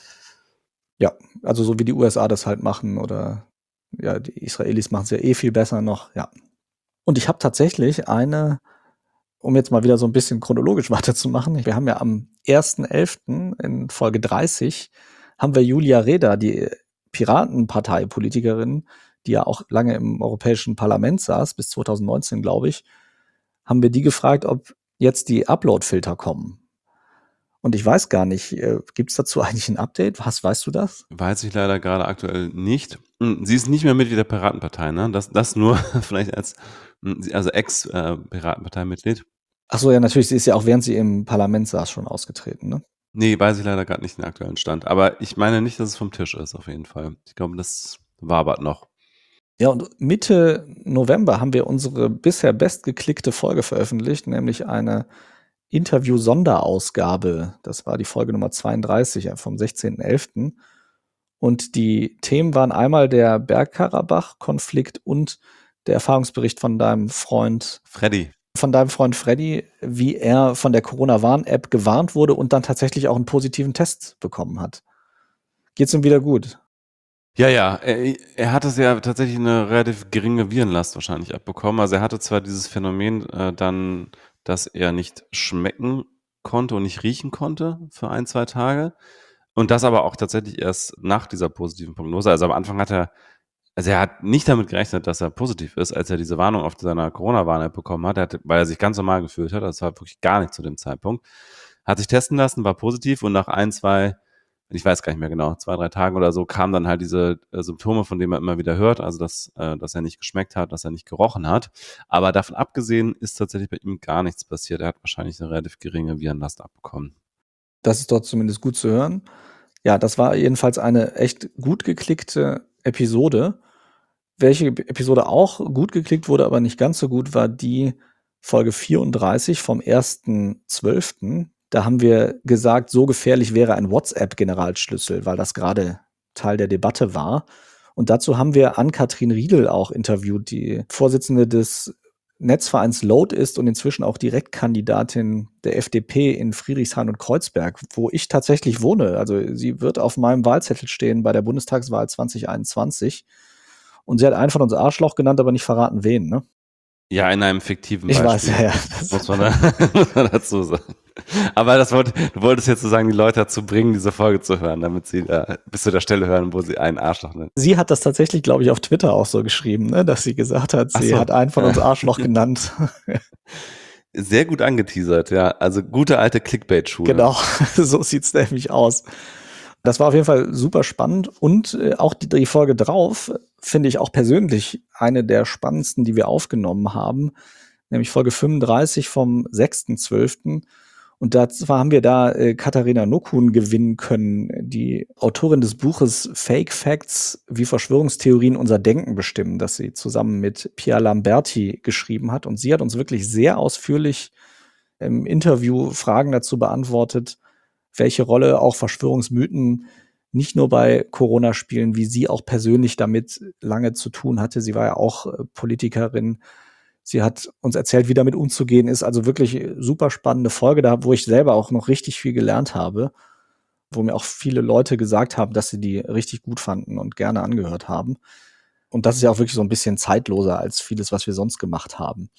Ja, also so wie die U S A das halt machen oder ja, die Israelis machen es ja eh viel besser noch, ja. Und ich habe tatsächlich eine, um jetzt mal wieder so ein bisschen chronologisch weiterzumachen, wir haben ja am ersten elften in Folge dreißig haben wir Julia Reda, die Piratenpartei-Politikerin, die ja auch lange im Europäischen Parlament saß, bis zweitausendneunzehn, glaube ich, haben wir die gefragt, ob jetzt die Upload-Filter kommen. Und ich weiß gar nicht, äh, gibt es dazu eigentlich ein Update? Was, weißt du das? Weiß ich leider gerade aktuell nicht. Hm, Sie ist nicht mehr Mitglied der Piratenpartei, ne? Das, das nur vielleicht als, hm, sie- also Ex-Piratenparteimitglied. Ach so, ja, natürlich, sie ist ja auch, während sie im Parlament saß, schon ausgetreten, ne? Nee, weiß ich leider gerade nicht den aktuellen Stand. Aber ich meine nicht, dass es vom Tisch ist, auf jeden Fall. Ich glaube, das wabert noch. Ja, und Mitte November haben wir unsere bisher bestgeklickte Folge veröffentlicht, nämlich eine Interview-Sonderausgabe. Das war die Folge Nummer zweiunddreißig ja, vom sechzehnten elften Und die Themen waren einmal der Bergkarabach-Konflikt und der Erfahrungsbericht von deinem Freund Freddy. von deinem Freund Freddy, wie er von der Corona-Warn-App gewarnt wurde und dann tatsächlich auch einen positiven Test bekommen hat. Geht's ihm wieder gut? Ja, ja, er, er hatte ja tatsächlich eine relativ geringe Virenlast wahrscheinlich abbekommen. Also er hatte zwar dieses Phänomen äh, dann, dass er nicht schmecken konnte und nicht riechen konnte für ein, zwei Tage. Und das aber auch tatsächlich erst nach dieser positiven Prognose. Also am Anfang hat er, also er hat nicht damit gerechnet, dass er positiv ist, als er diese Warnung auf seiner Corona-Warn-App bekommen hat, er hatte, weil er sich ganz normal gefühlt hat. Das war wirklich gar nicht zu dem Zeitpunkt. Hat sich testen lassen, war positiv und nach ein, zwei ich weiß gar nicht mehr genau, zwei, drei Tagen oder so, kamen dann halt diese äh, Symptome, von denen man immer wieder hört, also dass, äh, dass er nicht geschmeckt hat, dass er nicht gerochen hat. Aber davon abgesehen ist tatsächlich bei ihm gar nichts passiert. Er hat wahrscheinlich eine relativ geringe Virenlast abbekommen. Das ist dort zumindest gut zu hören. Ja, das war jedenfalls eine echt gut geklickte Episode. Welche Episode auch gut geklickt wurde, aber nicht ganz so gut, war die Folge vierunddreißig vom ersten zwölften Da haben wir gesagt, so gefährlich wäre ein WhatsApp-Generalschlüssel, weil das gerade Teil der Debatte war. Und dazu haben wir Ann-Kathrin Riedel auch interviewt, die Vorsitzende des Netzvereins Load ist und inzwischen auch Direktkandidatin der F D P in Friedrichshain und Kreuzberg, wo ich tatsächlich wohne. Also sie wird auf meinem Wahlzettel stehen bei der Bundestagswahl zwanzig einundzwanzig. Und sie hat einen von uns Arschloch genannt, aber nicht verraten, wen, ne? Ja, in einem fiktiven Ich Beispiel. weiß, ja, ja. Muss man, da, muss man dazu sagen. Aber das wollte, du wolltest jetzt sozusagen die Leute dazu bringen, diese Folge zu hören, damit sie da bis zu der Stelle hören, wo sie einen Arschloch nennen. Sie hat das tatsächlich, glaube ich, auf Twitter auch so geschrieben, ne? Dass sie gesagt hat, sie so. hat einen von uns Arschloch genannt. Sehr gut angeteasert, ja. Also gute alte Clickbait-Schule. Genau, so sieht's nämlich aus. Das war auf jeden Fall super spannend und äh, auch die, die Folge drauf finde ich auch persönlich eine der spannendsten, die wir aufgenommen haben, nämlich Folge fünfunddreißig vom sechsten zwölften Und da zwar haben wir da äh, Katharina Nokun gewinnen können, die Autorin des Buches Fake Facts, wie Verschwörungstheorien unser Denken bestimmen, das sie zusammen mit Pia Lamberti geschrieben hat. Und sie hat uns wirklich sehr ausführlich im Interview Fragen dazu beantwortet, welche Rolle auch Verschwörungsmythen nicht nur bei Corona spielen, wie sie auch persönlich damit lange zu tun hatte. Sie war ja auch äh, Politikerin. Sie hat uns erzählt, wie damit umzugehen ist. Also wirklich super spannende Folge, da wo ich selber auch noch richtig viel gelernt habe, wo mir auch viele Leute gesagt haben, dass sie die richtig gut fanden und gerne angehört haben. Und das ist ja auch wirklich so ein bisschen zeitloser als vieles, was wir sonst gemacht haben.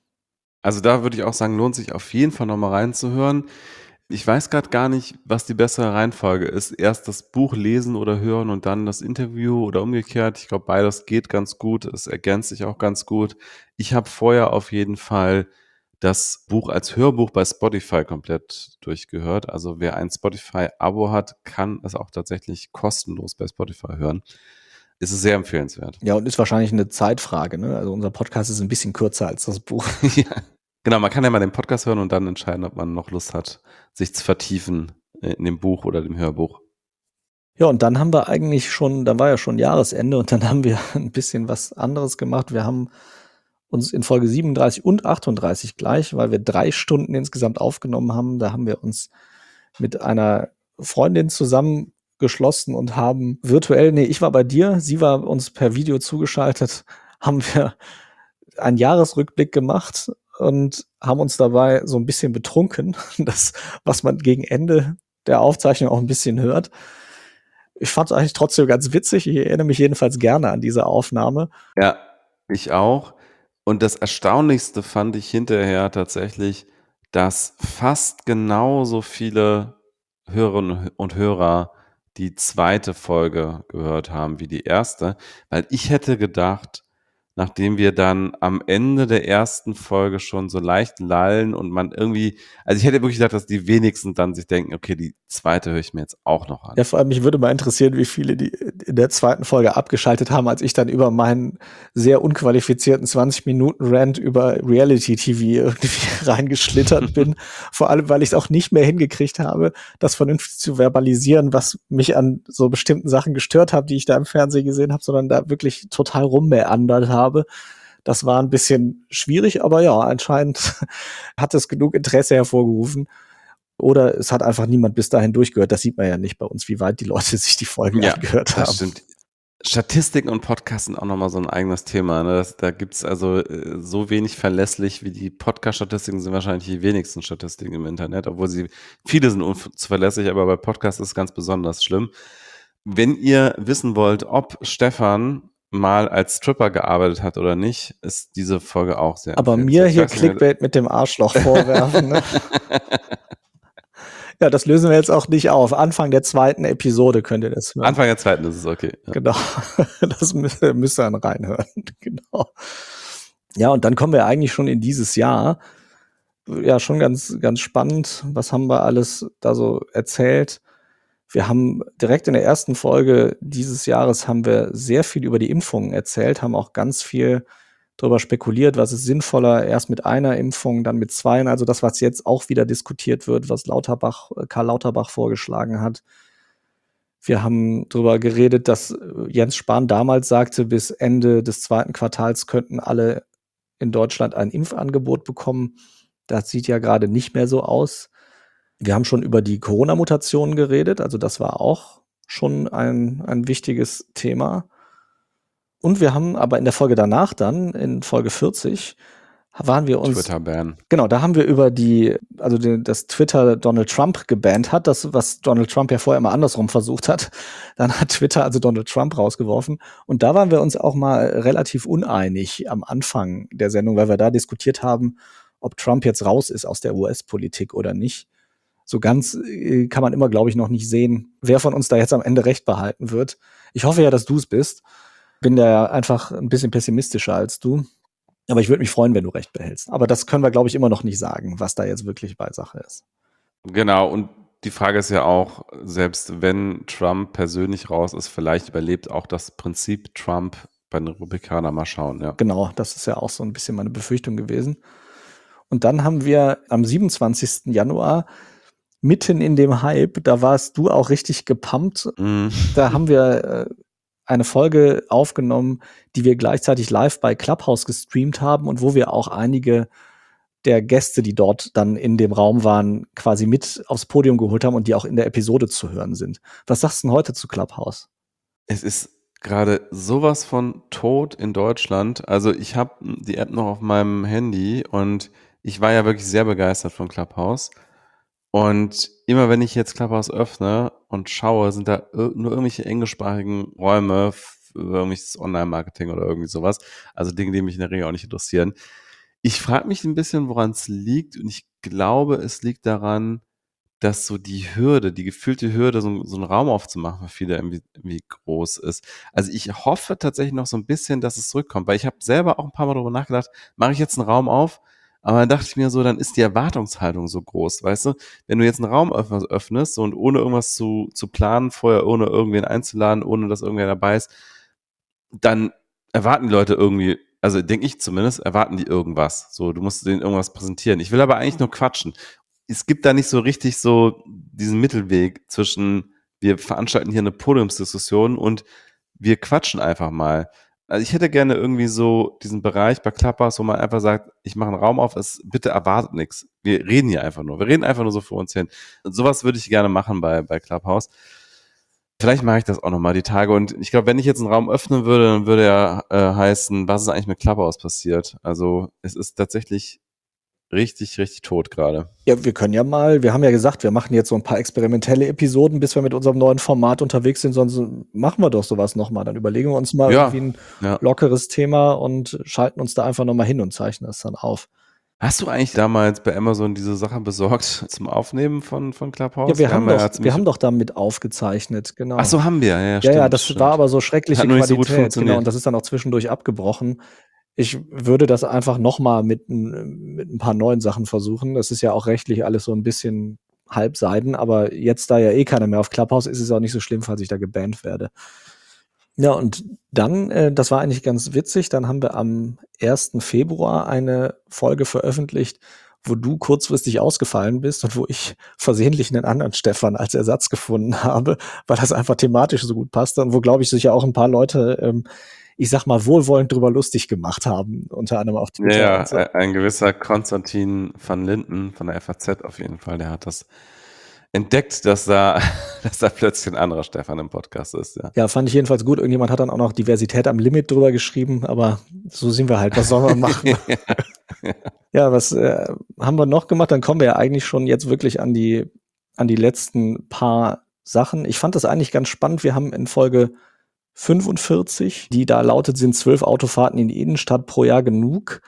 Also da würde ich auch sagen, lohnt sich auf jeden Fall nochmal reinzuhören. Ich weiß gerade gar nicht, was die bessere Reihenfolge ist. Erst das Buch lesen oder hören und dann das Interview oder umgekehrt. Ich glaube, beides geht ganz gut. Es ergänzt sich auch ganz gut. Ich habe vorher auf jeden Fall das Buch als Hörbuch bei Spotify komplett durchgehört. Also wer ein Spotify-Abo hat, kann es auch tatsächlich kostenlos bei Spotify hören. Es ist sehr empfehlenswert. Ja, und ist wahrscheinlich eine Zeitfrage, ne? Also unser Podcast ist ein bisschen kürzer als das Buch. Ja. Genau, man kann ja mal den Podcast hören und dann entscheiden, ob man noch Lust hat, sich zu vertiefen in dem Buch oder dem Hörbuch. Ja, und dann haben wir eigentlich schon, da war ja schon Jahresende und dann haben wir ein bisschen was anderes gemacht. Wir haben uns in Folge siebenunddreißig und achtunddreißig gleich, weil wir drei Stunden insgesamt aufgenommen haben, da haben wir uns mit einer Freundin zusammengeschlossen und haben virtuell, nee, ich war bei dir, sie war uns per Video zugeschaltet, haben wir einen Jahresrückblick gemacht und haben uns dabei so ein bisschen betrunken, das, was man gegen Ende der Aufzeichnung auch ein bisschen hört. Ich fand es eigentlich trotzdem ganz witzig. Ich erinnere mich jedenfalls gerne an diese Aufnahme. Ja, ich auch. Und das Erstaunlichste fand ich hinterher tatsächlich, dass fast genauso viele Hörerinnen und Hörer die zweite Folge gehört haben wie die erste, weil ich hätte gedacht, nachdem wir dann am Ende der ersten Folge schon so leicht lallen und man irgendwie, also ich hätte wirklich gedacht, dass die wenigsten dann sich denken, okay, die zweite höre ich mir jetzt auch noch an. Ja, vor allem mich würde mal interessieren, wie viele die in der zweiten Folge abgeschaltet haben, als ich dann über meinen sehr unqualifizierten zwanzig Minuten Rant über Reality-T V irgendwie reingeschlittert bin. Vor allem, weil ich es auch nicht mehr hingekriegt habe, das vernünftig zu verbalisieren, was mich an so bestimmten Sachen gestört hat, die ich da im Fernsehen gesehen habe, sondern da wirklich total rummeandert habe. Das war ein bisschen schwierig, aber ja, anscheinend hat es genug Interesse hervorgerufen. Oder es hat einfach niemand bis dahin durchgehört. Das sieht man ja nicht bei uns, wie weit die Leute sich die Folgen Ja, angehört haben. das stimmt. Statistiken und Podcasts sind auch nochmal so ein eigenes Thema. Ne? Das, da gibt's also äh, so wenig verlässlich wie die Podcast-Statistiken sind wahrscheinlich die wenigsten Statistiken im Internet, obwohl sie, viele sind unzuverlässig, aber bei Podcasts ist es ganz besonders schlimm. Wenn ihr wissen wollt, ob Stefan mal als Stripper gearbeitet hat oder nicht, ist diese Folge auch sehr Aber empfehlenswert. mir Ich hier weiß nicht, Clickbait mit dem Arschloch vorwerfen, ne? Ja, das lösen wir jetzt auch nicht auf. Anfang der zweiten Episode könnt ihr das hören. Anfang der zweiten ist es okay. Ja. Genau. Das müsst, müsst ihr dann reinhören. Genau. Ja, und dann kommen wir eigentlich schon in dieses Jahr. Ja, schon ganz, ganz spannend. Was haben wir alles da so erzählt? Wir haben direkt in der ersten Folge dieses Jahres haben wir sehr viel über die Impfungen erzählt, haben auch ganz viel darüber spekuliert, was ist sinnvoller, erst mit einer Impfung, dann mit zweien. Also das, was jetzt auch wieder diskutiert wird, was Lauterbach, Karl Lauterbach vorgeschlagen hat. Wir haben darüber geredet, dass Jens Spahn damals sagte, bis Ende des zweiten Quartals könnten alle in Deutschland ein Impfangebot bekommen. Das sieht ja gerade nicht mehr so aus. Wir haben schon über die Corona-Mutationen geredet, also das war auch schon ein, ein wichtiges Thema. Und wir haben aber in der Folge danach dann, in Folge vierzig, waren wir uns... Twitter-Ban. Genau, da haben wir über die, also die, dass Twitter Donald Trump gebannt hat, das, was Donald Trump ja vorher immer andersrum versucht hat. Dann hat Twitter also Donald Trump rausgeworfen. Und da waren wir uns auch mal relativ uneinig am Anfang der Sendung, weil wir da diskutiert haben, ob Trump jetzt raus ist aus der U S-Politik oder nicht. So ganz äh, kann man immer, glaube ich, noch nicht sehen, wer von uns da jetzt am Ende recht behalten wird. Ich hoffe ja, dass du es bist. Bin da ja einfach ein bisschen pessimistischer als du. Aber ich würde mich freuen, wenn du recht behältst. Aber das können wir, glaube ich, immer noch nicht sagen, was da jetzt wirklich bei Sache ist. Genau, und die Frage ist ja auch, selbst wenn Trump persönlich raus ist, vielleicht überlebt auch das Prinzip Trump bei den Republikanern. Mal schauen, ja. Genau, das ist ja auch so ein bisschen meine Befürchtung gewesen. Und dann haben wir am siebenundzwanzigsten Januar mitten in dem Hype, da warst du auch richtig gepumpt. Mm. Da haben wir äh, eine Folge aufgenommen, die wir gleichzeitig live bei Clubhouse gestreamt haben und wo wir auch einige der Gäste, die dort dann in dem Raum waren, quasi mit aufs Podium geholt haben und die auch in der Episode zu hören sind. Was sagst du denn heute zu Clubhouse? Es ist gerade sowas von tot in Deutschland. Also ich habe die App noch auf meinem Handy und ich war ja wirklich sehr begeistert von Clubhouse. Und immer wenn ich jetzt Clubhouse öffne und schaue, sind da ir- nur irgendwelche englischsprachigen Räume für irgendwelches Online-Marketing oder irgendwie sowas. Also Dinge, die mich in der Regel auch nicht interessieren. Ich frage mich ein bisschen, woran es liegt. Und ich glaube, es liegt daran, dass so die Hürde, die gefühlte Hürde, so, so einen Raum aufzumachen, für viele irgendwie, irgendwie groß ist. Also ich hoffe tatsächlich noch so ein bisschen, dass es zurückkommt, weil ich habe selber auch ein paar Mal darüber nachgedacht, mache ich jetzt einen Raum auf? Aber dann dachte ich mir so, dann ist die Erwartungshaltung so groß, weißt du? Wenn du jetzt einen Raum öff- öffnest und ohne irgendwas zu, zu planen, vorher ohne irgendwen einzuladen, ohne dass irgendwer dabei ist, dann erwarten die Leute irgendwie, also denke ich zumindest, erwarten die irgendwas. So, du musst denen irgendwas präsentieren. Ich will aber eigentlich nur quatschen. Es gibt da nicht so richtig so diesen Mittelweg zwischen, wir veranstalten hier eine Podiumsdiskussion und wir quatschen einfach mal. Also ich hätte gerne irgendwie so diesen Bereich bei Clubhouse, wo man einfach sagt, ich mache einen Raum auf, es, bitte erwartet nichts. Wir reden hier einfach nur. Wir reden einfach nur so vor uns hin. Und sowas würde ich gerne machen bei, bei Clubhouse. Vielleicht mache ich das auch nochmal die Tage. Und ich glaube, wenn ich jetzt einen Raum öffnen würde, dann würde er äh, heißen, was ist eigentlich mit Clubhouse passiert? Also es ist tatsächlich richtig, richtig tot gerade. Ja, wir können ja mal, wir haben ja gesagt, wir machen jetzt so ein paar experimentelle Episoden, bis wir mit unserem neuen Format unterwegs sind, sonst machen wir doch sowas nochmal. Dann überlegen wir uns mal Ja, irgendwie ein ja. lockeres Thema und schalten uns da einfach nochmal hin und zeichnen das dann auf. Hast du eigentlich damals bei Amazon diese Sache besorgt zum Aufnehmen von, von Clubhouse? Ja, wir, haben, ja doch, ziemlich- wir haben doch damit aufgezeichnet, genau. Ach so, haben wir, ja, ja, Ja, stimmt. ja, das stimmt. war aber so schreckliche Hat nur nicht so Qualität, gut funktioniert. genau, und das ist dann auch zwischendurch abgebrochen. Ich würde das einfach nochmal mit, n- mit ein paar neuen Sachen versuchen. Das ist ja auch rechtlich alles so ein bisschen halbseiden, aber jetzt, da ja eh keiner mehr auf Clubhouse ist, ist es auch nicht so schlimm, falls ich da gebannt werde. Ja, und dann, äh, das war eigentlich ganz witzig, dann haben wir am ersten Februar eine Folge veröffentlicht, wo du kurzfristig ausgefallen bist und wo ich versehentlich einen anderen Stefan als Ersatz gefunden habe, weil das einfach thematisch so gut passte und wo, glaube ich, sich ja auch ein paar Leute, ähm, ich sag mal, wohlwollend drüber lustig gemacht haben, unter anderem auf Twitter. Ja, und so. ja, ein gewisser Konstantin van Linden von der F A Z auf jeden Fall, der hat das entdeckt, dass da, dass da plötzlich ein anderer Stefan im Podcast ist. Ja, Ja, fand ich jedenfalls gut. Irgendjemand hat dann auch noch Diversität am Limit drüber geschrieben, aber so sind wir halt. Was sollen wir machen? ja. Ja, was äh, haben wir noch gemacht? Dann kommen wir ja eigentlich schon jetzt wirklich an die, an die letzten paar Sachen. Ich fand das eigentlich ganz spannend. Wir haben in Folge fünfundvierzig, die da lautet, sind zwölf Autofahrten in die Innenstadt pro Jahr genug?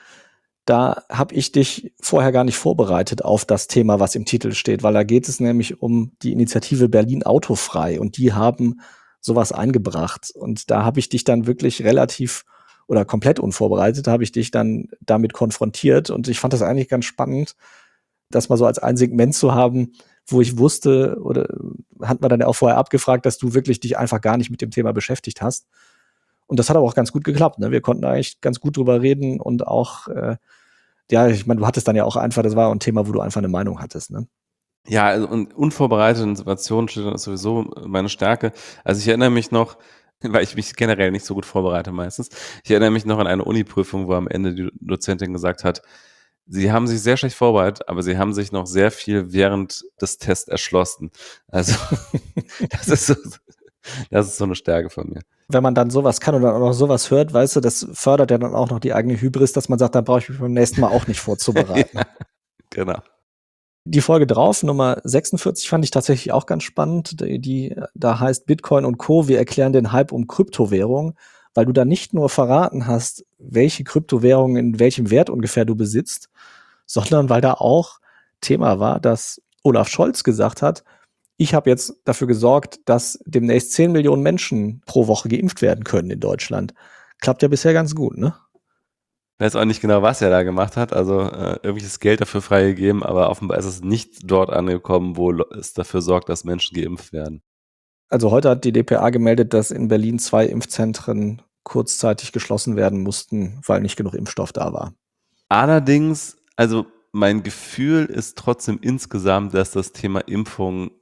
Da habe ich dich vorher gar nicht vorbereitet auf das Thema, was im Titel steht, weil da geht es nämlich um die Initiative Berlin Autofrei und die haben sowas eingebracht. Und da habe ich dich dann wirklich relativ oder komplett unvorbereitet, habe ich dich dann damit konfrontiert. Und ich fand das eigentlich ganz spannend, das mal so als ein Segment zu haben, wo ich wusste, oder hat man dann ja auch vorher abgefragt, dass du wirklich dich einfach gar nicht mit dem Thema beschäftigt hast. Und das hat aber auch ganz gut geklappt. Ne? Wir konnten eigentlich ganz gut drüber reden und auch, äh, ja, ich meine, du hattest dann ja auch einfach, das war auch ein Thema, wo du einfach eine Meinung hattest. Ne? Ja, also und unvorbereitete Situationen ist sowieso meine Stärke. Also ich erinnere mich noch, weil ich mich generell nicht so gut vorbereite meistens, ich erinnere mich noch an eine Uni-Prüfung, wo am Ende die Dozentin gesagt hat, sie haben sich sehr schlecht vorbereitet, aber sie haben sich noch sehr viel während des Tests erschlossen. Also das ist so, Das ist so eine Stärke von mir. Wenn man dann sowas kann und dann auch noch sowas hört, weißt du, das fördert ja dann auch noch die eigene Hybris, dass man sagt, da brauche ich mich beim nächsten Mal auch nicht vorzubereiten. Ja, genau. Die Folge drauf, Nummer sechsundvierzig, fand ich tatsächlich auch ganz spannend. Die, die da heißt Bitcoin und Co. Wir erklären den Hype um Kryptowährung, weil du da nicht nur verraten hast, welche Kryptowährung in welchem Wert ungefähr du besitzt, sondern weil da auch Thema war, dass Olaf Scholz gesagt hat, ich habe jetzt dafür gesorgt, dass demnächst zehn Millionen Menschen pro Woche geimpft werden können in Deutschland. Klappt ja bisher ganz gut, ne? Ich weiß auch nicht genau, was er da gemacht hat, also äh, irgendwelches Geld dafür freigegeben, aber offenbar ist es nicht dort angekommen, wo es dafür sorgt, dass Menschen geimpft werden. Also heute hat die D P A gemeldet, dass in Berlin zwei Impfzentren kurzzeitig geschlossen werden mussten, weil nicht genug Impfstoff da war. Allerdings, also mein Gefühl ist trotzdem insgesamt, dass das Thema Impfung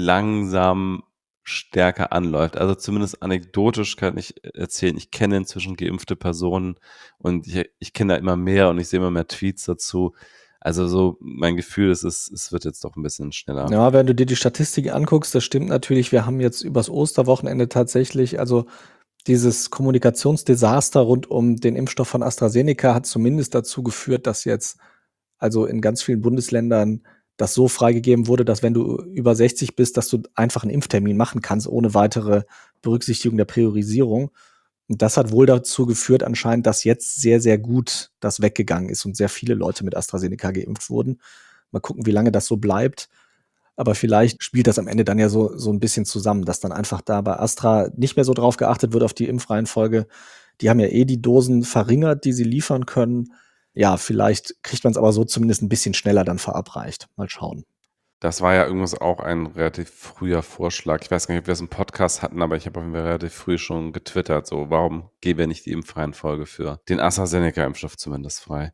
langsam stärker anläuft. Also zumindest anekdotisch kann ich erzählen, ich kenne inzwischen geimpfte Personen und ich, ich kenne da immer mehr und ich sehe immer mehr Tweets dazu. Also so mein Gefühl ist, es, es wird jetzt doch ein bisschen schneller. Ja, wenn du dir die Statistiken anguckst, das stimmt natürlich. Wir haben jetzt übers Osterwochenende tatsächlich, also dieses Kommunikationsdesaster rund um den Impfstoff von AstraZeneca hat zumindest dazu geführt, dass jetzt also in ganz vielen Bundesländern das so freigegeben wurde, dass wenn du über sechzig bist, dass du einfach einen Impftermin machen kannst, ohne weitere Berücksichtigung der Priorisierung. Und das hat wohl dazu geführt anscheinend, dass jetzt sehr, sehr gut das weggegangen ist und sehr viele Leute mit AstraZeneca geimpft wurden. Mal gucken, wie lange das so bleibt. Aber vielleicht spielt das am Ende dann ja so, so ein bisschen zusammen, dass dann einfach da bei Astra nicht mehr so drauf geachtet wird auf die Impfreihenfolge. Die haben ja eh die Dosen verringert, die sie liefern können. Ja, vielleicht kriegt man es aber so zumindest ein bisschen schneller dann verabreicht. Mal schauen. Das war ja übrigens auch ein relativ früher Vorschlag. Ich weiß gar nicht, ob wir es im Podcast hatten, aber ich habe auf jeden Fall relativ früh schon getwittert, so warum geben wir nicht die Impfreihenfolge für den AstraZeneca-Impfstoff zumindest frei?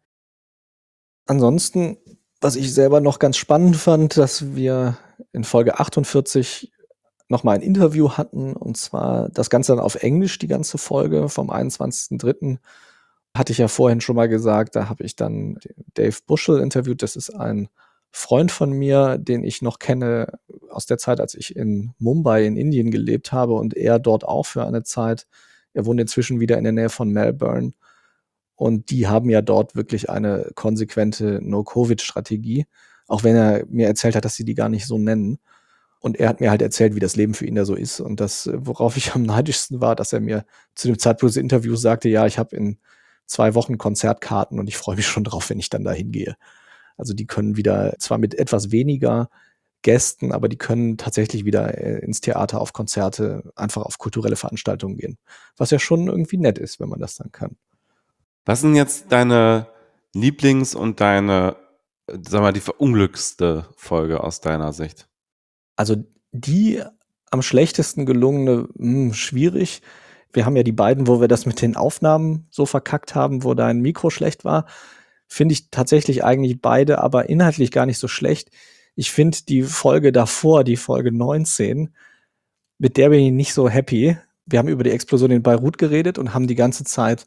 Ansonsten, was ich selber noch ganz spannend fand, dass wir in Folge achtundvierzig nochmal ein Interview hatten, und zwar das Ganze dann auf Englisch, die ganze Folge vom einundzwanzigsten dritten Hatte ich ja vorhin schon mal gesagt, da habe ich dann Dave Bushel interviewt. Das ist ein Freund von mir, den ich noch kenne aus der Zeit, als ich in Mumbai in Indien gelebt habe und er dort auch für eine Zeit. Er wohnt inzwischen wieder in der Nähe von Melbourne. Und die haben ja dort wirklich eine konsequente No-Covid-Strategie, auch wenn er mir erzählt hat, dass sie die gar nicht so nennen. Und er hat mir halt erzählt, wie das Leben für ihn da so ist. Und das, worauf ich am neidischsten war, dass er mir zu dem Zeitpunkt des Interviews sagte, ja, ich habe in zwei Wochen Konzertkarten und ich freue mich schon drauf, wenn ich dann da hingehe. Also die können wieder, zwar mit etwas weniger Gästen, aber die können tatsächlich wieder ins Theater, auf Konzerte, einfach auf kulturelle Veranstaltungen gehen. Was ja schon irgendwie nett ist, wenn man das dann kann. Was sind jetzt deine Lieblings- und deine, sag mal, die verunglückste Folge aus deiner Sicht? Also die am schlechtesten gelungene, mh, schwierig. Wir haben ja die beiden, wo wir das mit den Aufnahmen so verkackt haben, wo dein Mikro schlecht war. Finde ich tatsächlich eigentlich beide, aber inhaltlich gar nicht so schlecht. Ich finde die Folge davor, die Folge neunzehn, mit der bin ich nicht so happy. Wir haben über die Explosion in Beirut geredet und haben die ganze Zeit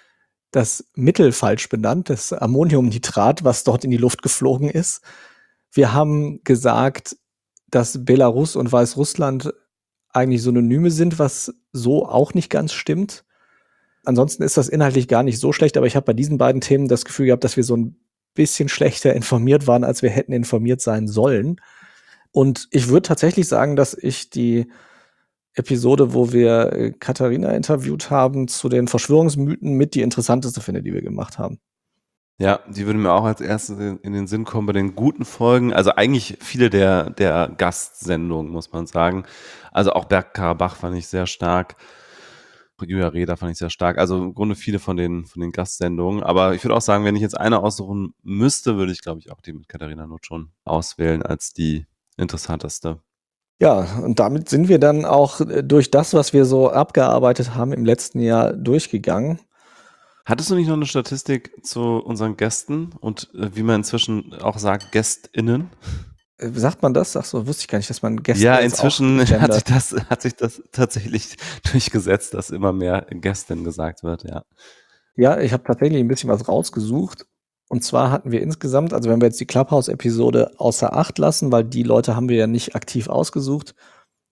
das Mittel falsch benannt, das Ammoniumnitrat, was dort in die Luft geflogen ist. Wir haben gesagt, dass Belarus und Weißrussland eigentlich Synonyme sind, was so auch nicht ganz stimmt. Ansonsten ist das inhaltlich gar nicht so schlecht, aber ich habe bei diesen beiden Themen das Gefühl gehabt, dass wir so ein bisschen schlechter informiert waren, als wir hätten informiert sein sollen. Und ich würde tatsächlich sagen, dass ich die Episode, wo wir Katharina interviewt haben, zu den Verschwörungsmythen mit die interessanteste finde, die wir gemacht haben. Ja, die würde mir auch als erstes in den Sinn kommen bei den guten Folgen. Also eigentlich viele der, der Gastsendungen, muss man sagen. Also auch Bergkarabach fand ich sehr stark. Julia Reda fand ich sehr stark. Also im Grunde viele von den, von den Gastsendungen. Aber ich würde auch sagen, wenn ich jetzt eine aussuchen müsste, würde ich, glaube ich, auch die mit Katharina Nutt schon auswählen als die interessanteste. Ja, und damit sind wir dann auch durch das, was wir so abgearbeitet haben im letzten Jahr, durchgegangen. Hattest du nicht noch eine Statistik zu unseren Gästen und äh, wie man inzwischen auch sagt, GästInnen? Äh, Sagt man das? Ach so, wusste ich gar nicht, dass man Gäste Ja, jetzt inzwischen auch hat sich gendert. das, hat sich das tatsächlich durchgesetzt, dass immer mehr Gästin gesagt wird, ja. Ja, ich habe tatsächlich ein bisschen was rausgesucht. Und zwar hatten wir insgesamt, also wenn wir jetzt die Clubhouse-Episode außer Acht lassen, weil die Leute haben wir ja nicht aktiv ausgesucht,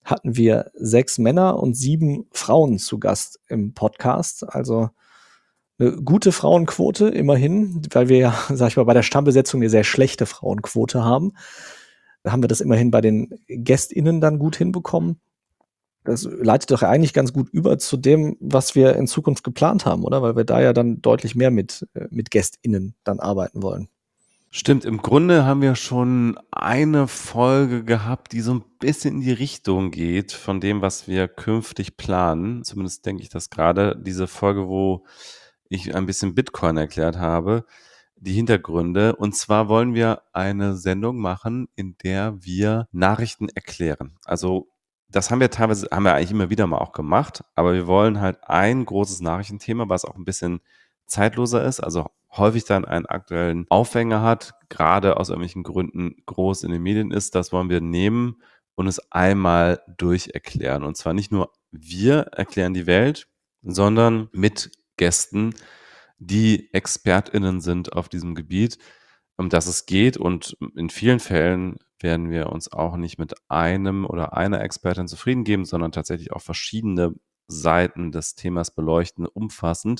hatten wir sechs Männer und sieben Frauen zu Gast im Podcast. Also eine gute Frauenquote immerhin, weil wir ja, sag ich mal, bei der Stammbesetzung eine sehr schlechte Frauenquote haben. Da haben wir das immerhin bei den GästInnen dann gut hinbekommen. Das leitet doch eigentlich ganz gut über zu dem, was wir in Zukunft geplant haben, oder? Weil wir da ja dann deutlich mehr mit, äh, mit GästInnen dann arbeiten wollen. Stimmt, im Grunde haben wir schon eine Folge gehabt, die so ein bisschen in die Richtung geht von dem, was wir künftig planen. Zumindest denke ich das gerade. Diese Folge, wo ich ein bisschen Bitcoin erklärt habe, die Hintergründe. Und zwar wollen wir eine Sendung machen, in der wir Nachrichten erklären. Also das haben wir teilweise, haben wir eigentlich immer wieder mal auch gemacht, aber wir wollen halt ein großes Nachrichtenthema, was auch ein bisschen zeitloser ist, also häufig dann einen aktuellen Aufhänger hat, gerade aus irgendwelchen Gründen groß in den Medien ist, das wollen wir nehmen und es einmal durcherklären. Und zwar nicht nur wir erklären die Welt, sondern mit Gästen, die ExpertInnen sind auf diesem Gebiet, um das es geht. Und in vielen Fällen werden wir uns auch nicht mit einem oder einer Expertin zufrieden geben, sondern tatsächlich auch verschiedene Seiten des Themas beleuchten, umfassend.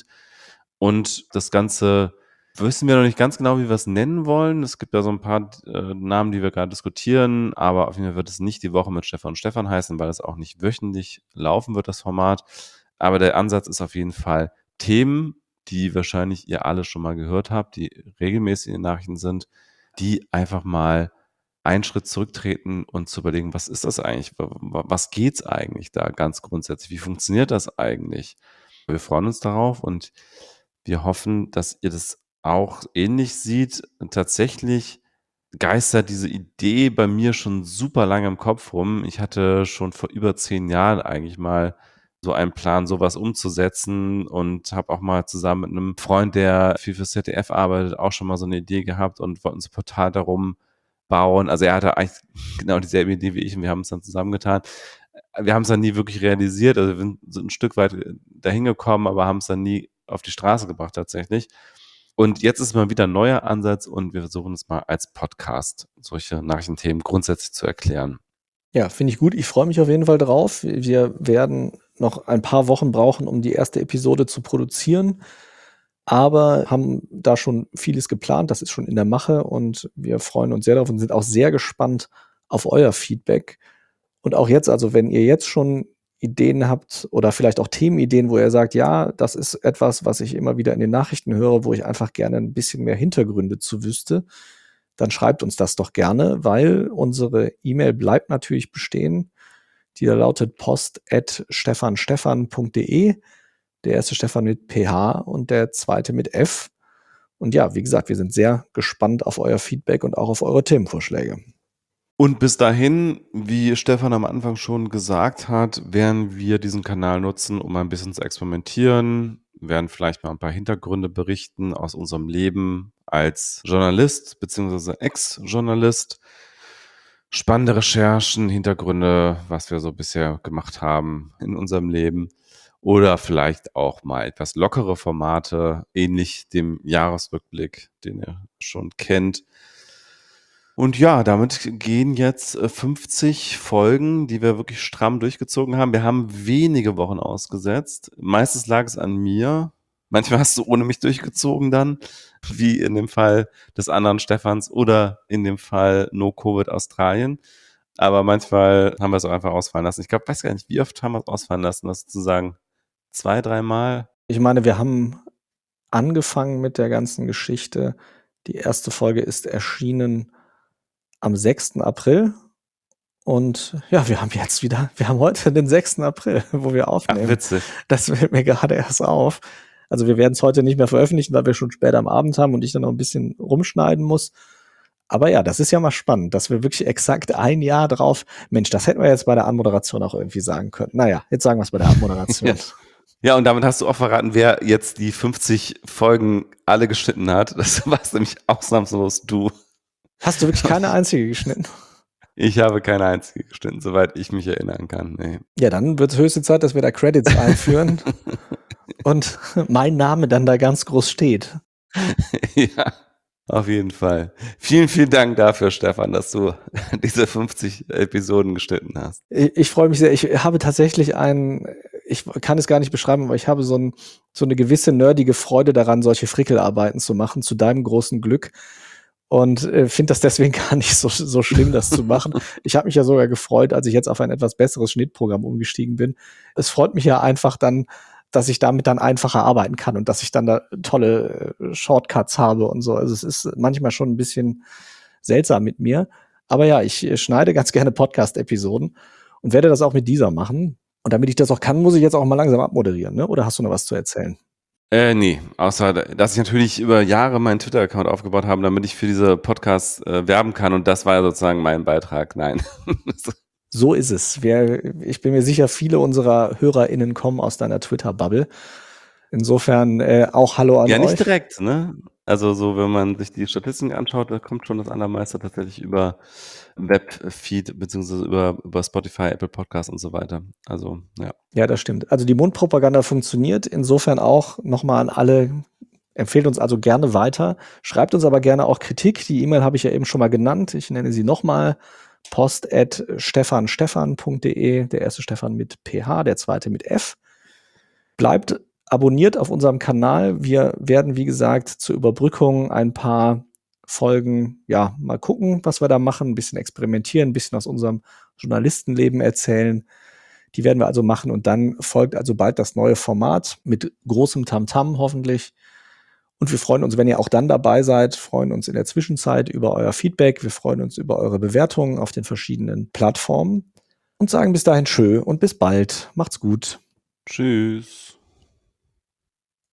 Und das Ganze wissen wir noch nicht ganz genau, wie wir es nennen wollen. Es gibt ja so ein paar äh, Namen, die wir gerade diskutieren, aber auf jeden Fall wird es nicht die Woche mit Stefan und Stefan heißen, weil es auch nicht wöchentlich laufen wird, das Format. Aber der Ansatz ist auf jeden Fall Themen, die wahrscheinlich ihr alle schon mal gehört habt, die regelmäßig in den Nachrichten sind, die einfach mal einen Schritt zurücktreten und zu überlegen, was ist das eigentlich? Was geht's eigentlich da ganz grundsätzlich? Wie funktioniert das eigentlich? Wir freuen uns darauf und wir hoffen, dass ihr das auch ähnlich seht. Tatsächlich geistert diese Idee bei mir schon super lange im Kopf rum. Ich hatte schon vor über zehn Jahren eigentlich mal so einen Plan, sowas umzusetzen und habe auch mal zusammen mit einem Freund, der viel fürs Z D F arbeitet, auch schon mal so eine Idee gehabt und wollten so ein Portal darum bauen. Also er hatte eigentlich genau dieselbe Idee wie ich und wir haben es dann zusammengetan. Wir haben es dann nie wirklich realisiert, also wir sind ein Stück weit dahin gekommen, aber haben es dann nie auf die Straße gebracht tatsächlich. Und jetzt ist mal wieder ein neuer Ansatz und wir versuchen es mal als Podcast, solche Nachrichtenthemen grundsätzlich zu erklären. Ja, finde ich gut. Ich freue mich auf jeden Fall drauf. Wir werden noch ein paar Wochen brauchen, um die erste Episode zu produzieren, aber haben da schon vieles geplant. Das ist schon in der Mache und wir freuen uns sehr darauf und sind auch sehr gespannt auf euer Feedback. Und auch jetzt, also wenn ihr jetzt schon Ideen habt oder vielleicht auch Themenideen, wo ihr sagt, ja, das ist etwas, was ich immer wieder in den Nachrichten höre, wo ich einfach gerne ein bisschen mehr Hintergründe zu wüsste, dann schreibt uns das doch gerne, weil unsere E-Mail bleibt natürlich bestehen. Die da lautet post at stefanstefan punkt de. Der erste Stefan mit P H und der zweite mit F. Und ja, wie gesagt, wir sind sehr gespannt auf euer Feedback und auch auf eure Themenvorschläge. Und bis dahin, wie Stefan am Anfang schon gesagt hat, werden wir diesen Kanal nutzen, um ein bisschen zu experimentieren, werden vielleicht mal ein paar Hintergründe berichten aus unserem Leben als Journalist bzw. Ex-Journalist. Spannende Recherchen, Hintergründe, was wir so bisher gemacht haben in unserem Leben. Oder vielleicht auch mal etwas lockere Formate, ähnlich dem Jahresrückblick, den ihr schon kennt. Und ja, damit gehen jetzt fünfzig Folgen, die wir wirklich stramm durchgezogen haben. Wir haben wenige Wochen ausgesetzt. Meistens lag es an mir. Manchmal hast du ohne mich durchgezogen dann, wie in dem Fall des anderen Stefans oder in dem Fall No Covid Australien. Aber manchmal haben wir es auch einfach ausfallen lassen. Ich glaube, weiß gar nicht, wie oft haben wir es ausfallen lassen, das zu sagen. Zwei, dreimal? Ich meine, wir haben angefangen mit der ganzen Geschichte. Die erste Folge ist erschienen am sechsten April. Und ja, wir haben jetzt wieder, wir haben heute den sechsten April, wo wir aufnehmen. Ach, witzig. Das fällt mir gerade erst auf. Also wir werden es heute nicht mehr veröffentlichen, weil wir schon später am Abend haben und ich dann noch ein bisschen rumschneiden muss. Aber ja, das ist ja mal spannend, dass wir wirklich exakt ein Jahr drauf, Mensch, das hätten wir jetzt bei der Anmoderation auch irgendwie sagen können. Naja, jetzt sagen wir es bei der Anmoderation. Ja. Ja, und damit hast du auch verraten, wer jetzt die fünfzig Folgen alle geschnitten hat. Das warst nämlich ausnahmslos du. Hast du wirklich keine einzige geschnitten? Ich habe keine einzige geschnitten, soweit ich mich erinnern kann. Nee. Ja, dann wird es höchste Zeit, dass wir da Credits einführen und mein Name dann da ganz groß steht. Ja. Auf jeden Fall. Vielen, vielen Dank dafür, Stefan, dass du diese fünfzig Episoden geschnitten hast. Ich, ich freue mich sehr. Ich habe tatsächlich einen, ich kann es gar nicht beschreiben, aber ich habe so, ein, so eine gewisse nerdige Freude daran, solche Frickelarbeiten zu machen, zu deinem großen Glück. Und äh, finde das deswegen gar nicht so, so schlimm, das zu machen. Ich habe mich ja sogar gefreut, als ich jetzt auf ein etwas besseres Schnittprogramm umgestiegen bin. Es freut mich ja einfach dann, dass ich damit dann einfacher arbeiten kann und dass ich dann da tolle äh, Shortcuts habe und so. Also es ist manchmal schon ein bisschen seltsam mit mir. Aber ja, ich äh, schneide ganz gerne Podcast-Episoden und werde das auch mit dieser machen. Und damit ich das auch kann, muss ich jetzt auch mal langsam abmoderieren, ne? Oder hast du noch was zu erzählen? Äh, nee, außer, dass ich natürlich über Jahre meinen Twitter-Account aufgebaut habe, damit ich für diese Podcasts äh, werben kann und das war ja sozusagen mein Beitrag. Nein. So ist es. Wir, ich bin mir sicher, viele unserer HörerInnen kommen aus deiner Twitter-Bubble. Insofern äh, auch Hallo an Ja, nicht euch. direkt, ne? Also so, wenn man sich die Statistiken anschaut, da kommt schon das allermeiste tatsächlich über Webfeed beziehungsweise über, über Spotify, Apple Podcasts und so weiter. Also, ja. Ja, das stimmt. Also die Mundpropaganda funktioniert. Insofern auch nochmal an alle, empfehlt uns also gerne weiter. Schreibt uns aber gerne auch Kritik. Die E-Mail habe ich ja eben schon mal genannt. Ich nenne sie nochmal. Post at stefanstefan punkt de. Der erste Stefan mit P H, der zweite mit F. Bleibt abonniert auf unserem Kanal. Wir werden, wie gesagt, zur Überbrückung ein paar Folgen, ja, mal gucken, was wir da machen, ein bisschen experimentieren, ein bisschen aus unserem Journalistenleben erzählen. Die werden wir also machen und dann folgt also bald das neue Format mit großem Tamtam hoffentlich. Und wir freuen uns, wenn ihr auch dann dabei seid, freuen uns in der Zwischenzeit über euer Feedback. Wir freuen uns über eure Bewertungen auf den verschiedenen Plattformen und sagen bis dahin tschö und bis bald. Macht's gut. Tschüss.